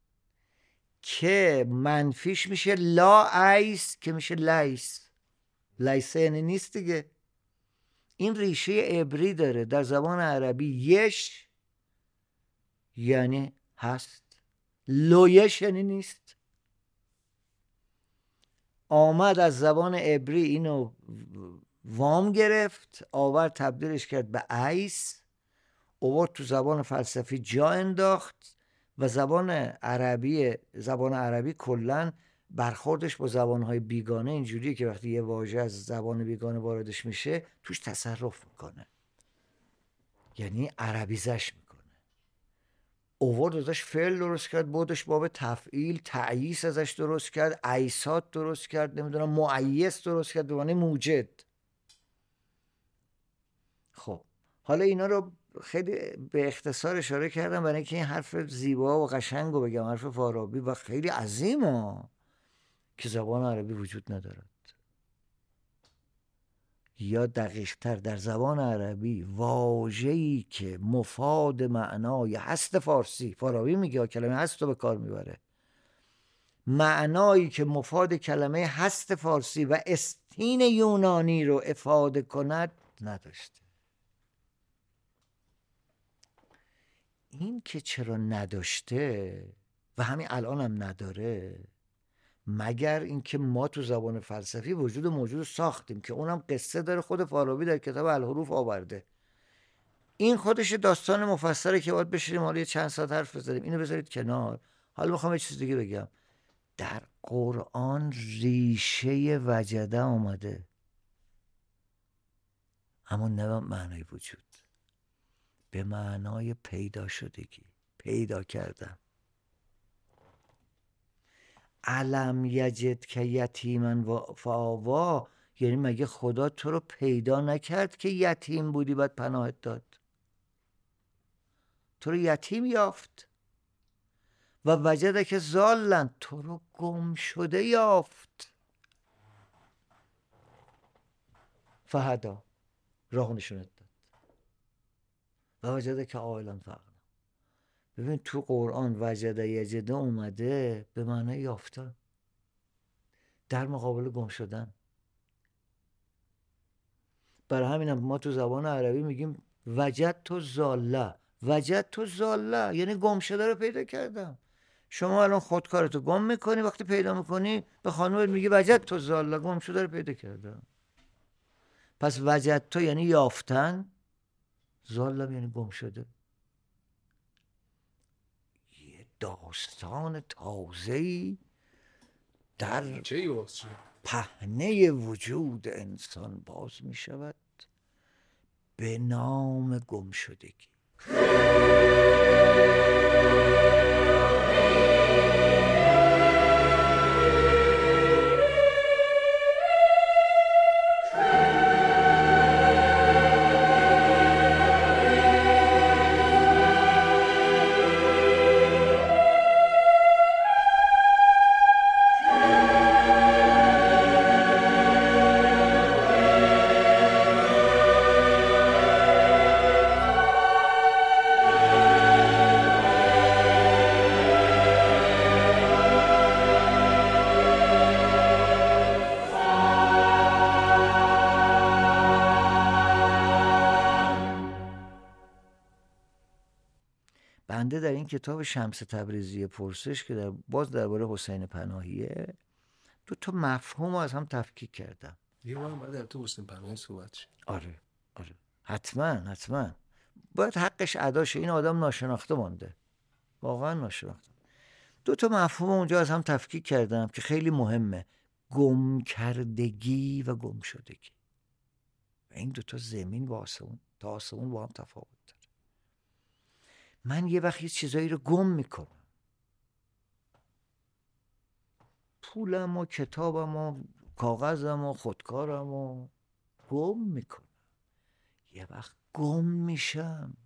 که منفیش میشه لا ایس که میشه لیس. لیسه یعنی نیست دیگه. این ریشه عبری داره. در زبان عربی یش یعنی هست، لویش یعنی نیست. آمد از زبان عبری اینو وام گرفت، آورد تبدیلش کرد به ایس، آورد تو زبان فلسفی جا انداخت و زبان عربی زبان عربی کلن برخوردش با زبانهای بیگانه اینجوریه که وقتی یه واژه از زبان بیگانه واردش میشه توش تصرف میکنه، یعنی عربیزش میکنه. اوورد ازش فعل درست کرد، بودش باب تفعیل، تعییس ازش درست کرد، عیسات درست کرد، نمیدونم معیس درست کرد به معنی موجد. خب حالا اینا رو خیلی به اختصار اشاره کردم برای اینکه این حرف زیبا و قشنگ رو بگم، حرف فارابی و خیلی عظیمه که زبان عربی وجود ندارد، یا دقیق تر در زبان عربی واژه‌ای که مفاد معنای هست فارسی، فارابی میگه کلمه هست رو به کار میبره، معنایی که مفاد کلمه هست فارسی و استین یونانی رو افاده کند نداشته. این که چرا نداشته و همین الان هم نداره، مگر اینکه ما تو زبان فلسفی وجود موجود ساختیم که اونم قصه داره، خود فارابی در کتاب الحروف آورده. این خودش داستان مفصله که باید بشینیم حالا یه چند ساعت حرف بزنیم، اینو بذارید کنار. حالا میخوام یه چیز دیگه بگم. در قرآن ریشه وجده آمده، اما نه به معنای وجود، به معنای پیدا شدگی، پیدا کردن. علم یجد که یتیمن فآوا، یعنی مگه خدا تو رو پیدا نکرد که یتیم بودی بعد پناهت داد؟ تو رو یتیم یافت. و وجده که ضالن، تو رو گم شده یافت. فهدا، راه نشونت داد. و وجده که عائلا فقر. ببین تو قرآن وجده یجده اومده به معنی یافتن، در مقابل گم شدن. برای همینم ما تو زبان عربی میگیم وجد تو زاله، وجد تو زاله یعنی گم شده رو پیدا کردم. شما الان خودکارتو گم میکنی، وقتی پیدا میکنی به خانومت میگی وجد تو زاله، گم شده رو پیدا کردم. پس وجد تو یعنی یافتن، زاله یعنی گم شده. داستان تازه‌ای در پهنه وجود انسان باز می شود به نام گمشدگی. بنده در این کتاب شمس تبریزی پرسش که در باز درباره حسین پناهیه دو تا مفهوم از هم تفکیک کردم. یه بار بعد در تو حسین پناهی صحبت شد. آره آره حتما حتما باید حقش ادا شه. این آدم ناشناخته مانده، واقعا ناشناخته. دو تا مفهوم اونجا از هم تفکیک کردم که خیلی مهمه، گم کردگی و گم شدگی. و این دو تا زمین با آسمون تا آسمون با هم تفاوت داره. من یه وقت یه چیزایی رو گم میکنم، پولم و کتابم و کاغذم و خودکارم و گم میکنم. یه وقت گم میشم.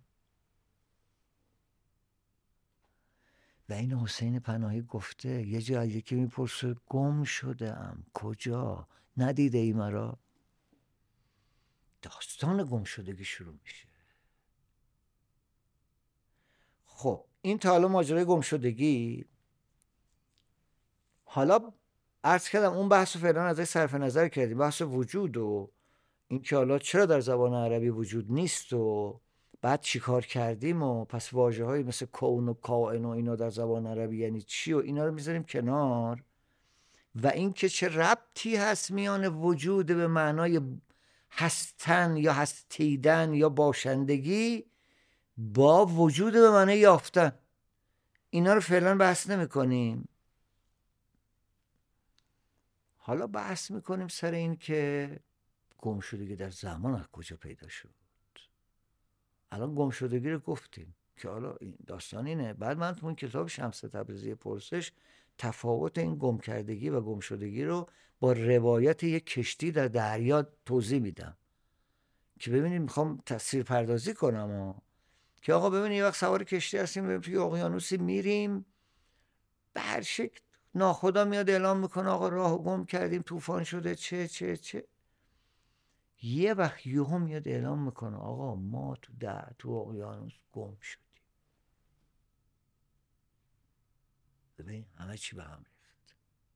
و این حسین پناهی گفته، یه جا یکی میپرسه گم شده ام کجا، ندیده ای مرا؟ داستان گم شدگی شروع میشه. خب این تا حالا ماجرای گم شدگی. حالا عرض کردم اون بحث رو فعلا ازش صرف نظر کردیم، بحث وجود و این که حالا چرا در زبان عربی وجود نیست و بعد چی کار کردیم و پس واژه های مثل کون و کائن و اینا در زبان عربی یعنی چی و اینا رو میذاریم کنار. و این که چه ربطی هست میان وجود به معنای هستن یا هستیدن یا باشندگی با وجود به معنای یافتن، اینا رو فعلا بحث نمی کنیم. حالا بحث میکنیم سر این که گمشدگی در زمان از کجا پیدا شد. الان گمشدگی رو گفتیم که حالا این داستان اینه. بعد من تو اون کتاب شمس تبریزی پرسش تفاوت این گمکردگی و گمشدگی رو با روایت یک کشتی در دریا توضیح میدم که ببینید میخوام تصویر پردازی کنم ها. که آقا ببینید یه وقت سوار کشتی هستیم، بریم توی اقیانوسی میریم، به هر شکل ناخدا میاد اعلام میکنه آقا راه گم کردیم، طوفان شده، چه چه چه یه وقت یهو میاد اعلام میکنه آقا ما تو در تو اقیانوس گم شدیم. ببین همه چی به هم ریخت.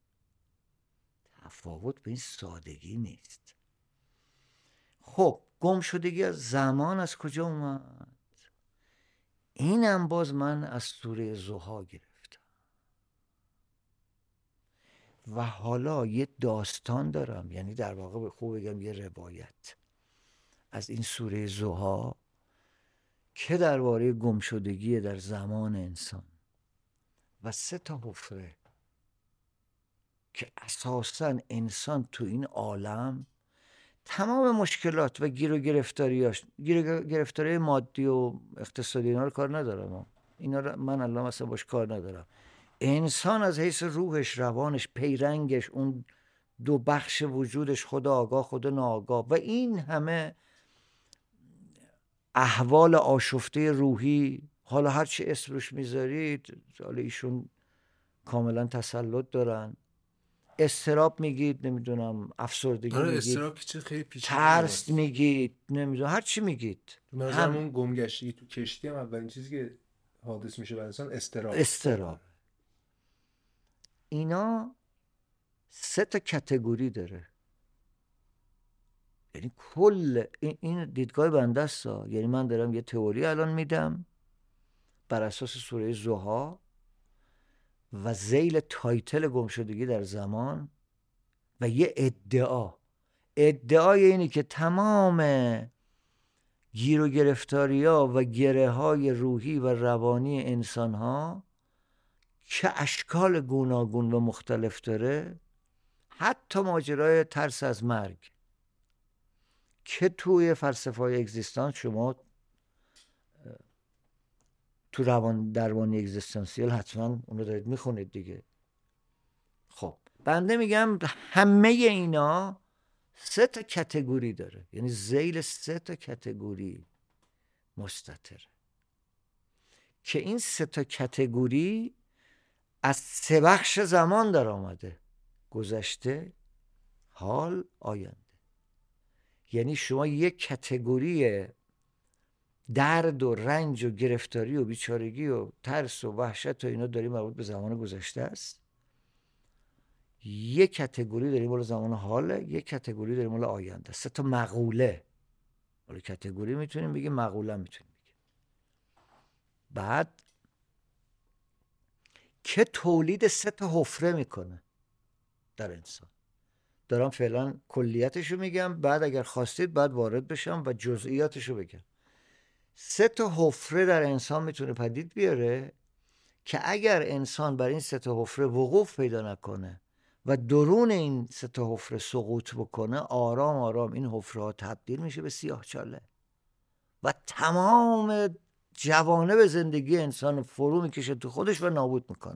تفاوت به این سادگی نیست. خب گم شدگی از زمان از کجا اومد؟ اینم باز من از سوره ضحی گرفتم و حالا یه داستان دارم، یعنی در واقع به خوب بگم یه روایت از این سوره ضحی که درباره گم شدگی در زمان انسان و سه تا حفره که اساساً انسان تو این عالم تمام مشکلات و گیر و گرفتاریاش، گیر و گرفتاری مادی و اقتصادی اینا رو کار ندارم، اینا رو من الله مثلا باش کار ندارم. انسان از حیث روحش، روانش، پیرنگش، اون دو بخش وجودش، خدا آگاه خدا ناآگاه و این همه احوال آشفته روحی، حالا هر چی اسم روش میذارید، حالا ایشون کاملا تسلط دارن. استراب میگید، نمیدونم افسردگی آره میگید، استراب که خیلی پیچیده، ترس میگید، نمیدونم هر چی میگید. هم اون گمگشتگی تو کشتی هم اولین چیزی که حادث میشه برای انسان استراب. استراب اینا سه تا کتگوری داره. یعنی کل این, این دیدگاه بنده است. یعنی من دارم یه تئوری الان میدم بر اساس سوره ضحی و ذیل تایتل گمشدگی در زمان و یه ادعا. ادعای اینی که تمام گیر و گرفتاری ها و گره های روحی و روانی انسان ها که اشکال گوناگون و مختلف داره، حتی ماجرای ترس از مرگ که توی فلسفه های اگزیستانس شما تو روان درمانی اگزیستانسیال حتما اونو دارید میخونید دیگه. خب بنده میگم همه اینا سه تا کتگوری داره، یعنی ذیل سه تا کتگوری مستتره که این سه تا کتگوری از سه بخش زمان در آمده: گذشته، حال، آینده. یعنی شما یک کتگوری درد و رنج و گرفتاری و بیچارگی و ترس و وحشت و اینا داریم مربوط به زمان گذشته است، یک کتگوری داریم مال زمان حاله، یک کتگوری داریم مال آینده. سه تا مقوله، حالا کتگوری میتونیم بگیم، مقوله میتونیم بگیم. بعد که تولید سه تا حفره میکنه در انسان. دارم فعلا کلیتشو میگم، بعد اگر خواستید بعد وارد بشم و جزئیاتشو بگم. سه تا حفره در انسان میتونه پدید بیاره که اگر انسان بر این سه تا حفره وقوف پیدا نکنه و درون این سه تا حفره سقوط بکنه، آرام آرام این حفره ها تبدیل میشه به سیاهچاله و تمام جوانب زندگی انسان فرو میکشه تو خودش و نابود میکنه.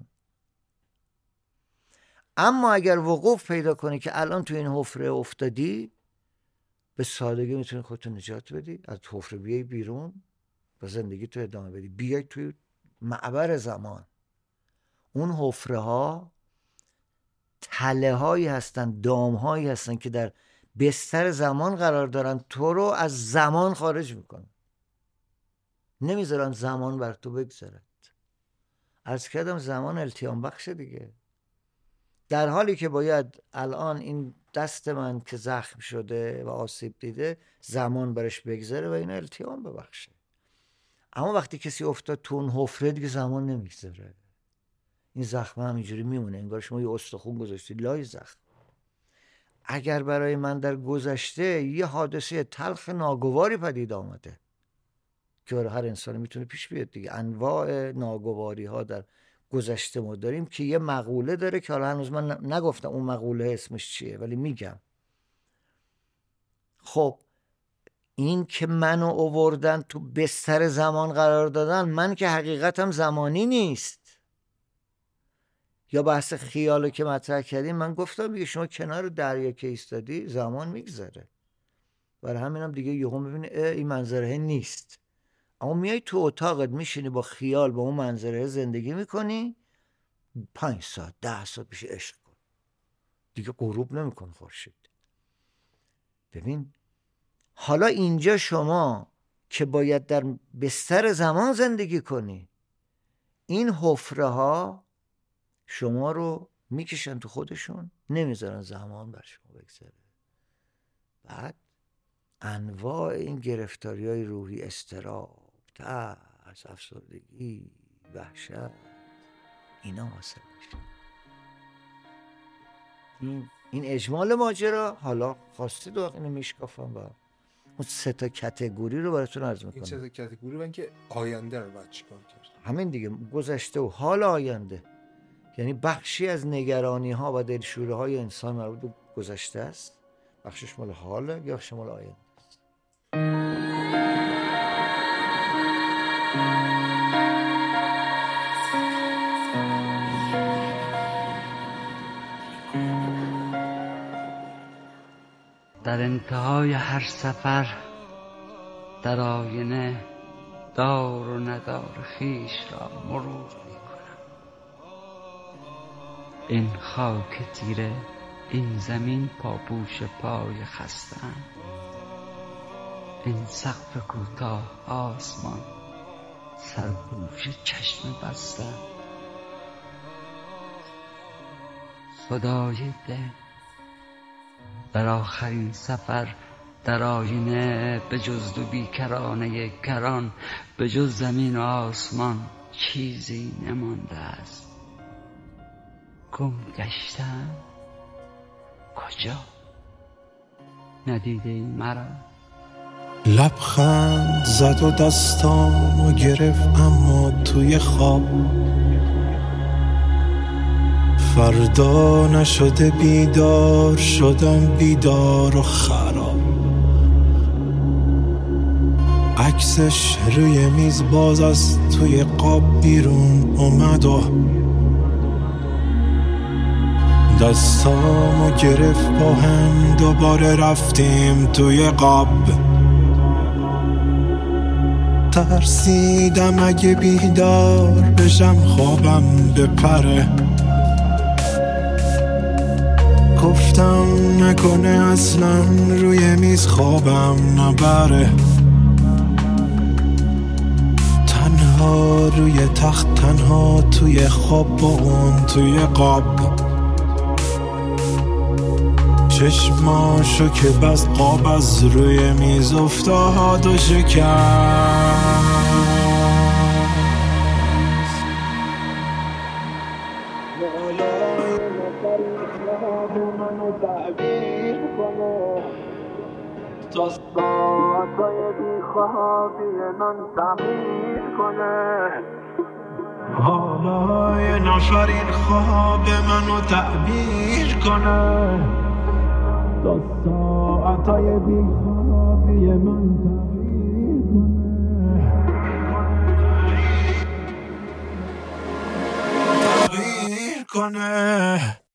اما اگر وقوف پیدا کنی که الان تو این حفره افتادی، به سادگی میتونی خودتو نجات بدی، از حفره بیای بیرون و زندگی تو ادامه بدی، بیای توی معبر زمان. اون حفره ها تله هایی هستن، دام هایی هستن که در بستر زمان قرار دارن، تو رو از زمان خارج میکنن، نمیذارن زمان بر تو بگذرد. عرض کردم زمان التیام بخش دیگه، در حالی که باید الان این دست من که زخم شده و آسیب دیده زمان برش بگذره و این التیام ببخشه، اما وقتی کسی افتاد تو اون حفره دیگه زمان نمیگذره، این زخم همینجوری میمونه، انگار شما یه استخون گذاشتید لای زخم. اگر برای من در گذشته یه حادثه تلخ ناگواری پدید آمده که برای هر انسانی میتونه پیش بیاد دیگه، انواع ناگواری ها در گذشته ما داریم که یه مقوله داره که حالا هنوز من نگفتم اون مقوله اسمش چیه ولی میگم. خب این که منو آوردن تو بستر زمان قرار دادن، من که حقیقتم زمانی نیست. یا بحث خیالو که مطرح کردیم، من گفتم دیگه شما کنار دریا که ایستادی زمان میگذره، برای همینم دیگه یهو میبینی این منظره نیست. اما میای تو اتاقت میشینی با خیال با اون منظره زندگی میکنی، پنج ساعت ده ساعت بشه عشق کن، دیگه غروب نمیکن خورشید. ببین حالا اینجا شما که باید در بستر زمان زندگی کنی، این حفره ها شما رو میکشن تو خودشون، نمیذارن زمان بر شما بگذره. بعد انواع این گرفتاری های روحی، اضطراب، ترس، افسردگی، وحشت، اینا حاصل میشه. این این اجمال ماجرا. حالا خواستید و اینو میشکافم و اون سه تا کاتگوری رو براتون عرض میکنم. این سه تا کاتگوری من که آینده رو باید چیکار کرد؟ همین دیگه، گذشته و حال آینده. یعنی بخشی از نگرانی ها و دلشوره های انسان مربوط به گذشته است، بخشش مال حاله یا بخشش مال آینده است. در انتهای هر سفر در آینه دار و ندار خیش را مرور می کنم. این خاک تیره، این زمین پاپوش پای خسته‌ام، این سقف کوتاه آسمان سرپوش چشم بسته‌ام. خدای ده در آخرین سفر در آینه به جز دو بیکرانه کران، به جز زمین و آسمان چیزی نمانده است. گم گشتم کجا؟ ندیده ای مرا؟ لبخند زد و دستامو گرفت اما توی خواب، فردا نشده بیدار شدم، بیدار و خراب. عکسش روی میز باز از توی قاب بیرون اومد و دستامو گرفت با هم، دوباره رفتیم توی قاب. ترسیدم اگه بیدار بشم خوابم بپره، گفتم نکنه اصلا روی میز خوابم نبره. تنها روی تخت، تنها توی خواب با اون توی قاب. چشماشو که بس قاب از روی میز افتاد و شکست. تا ساعتای بیخوابی من تعمیر کنه، حالا یه نفر این خواب منو تعبیر کنه. تا ساعتای بیخوابی من تعبیر کنه، تعبیر کنه.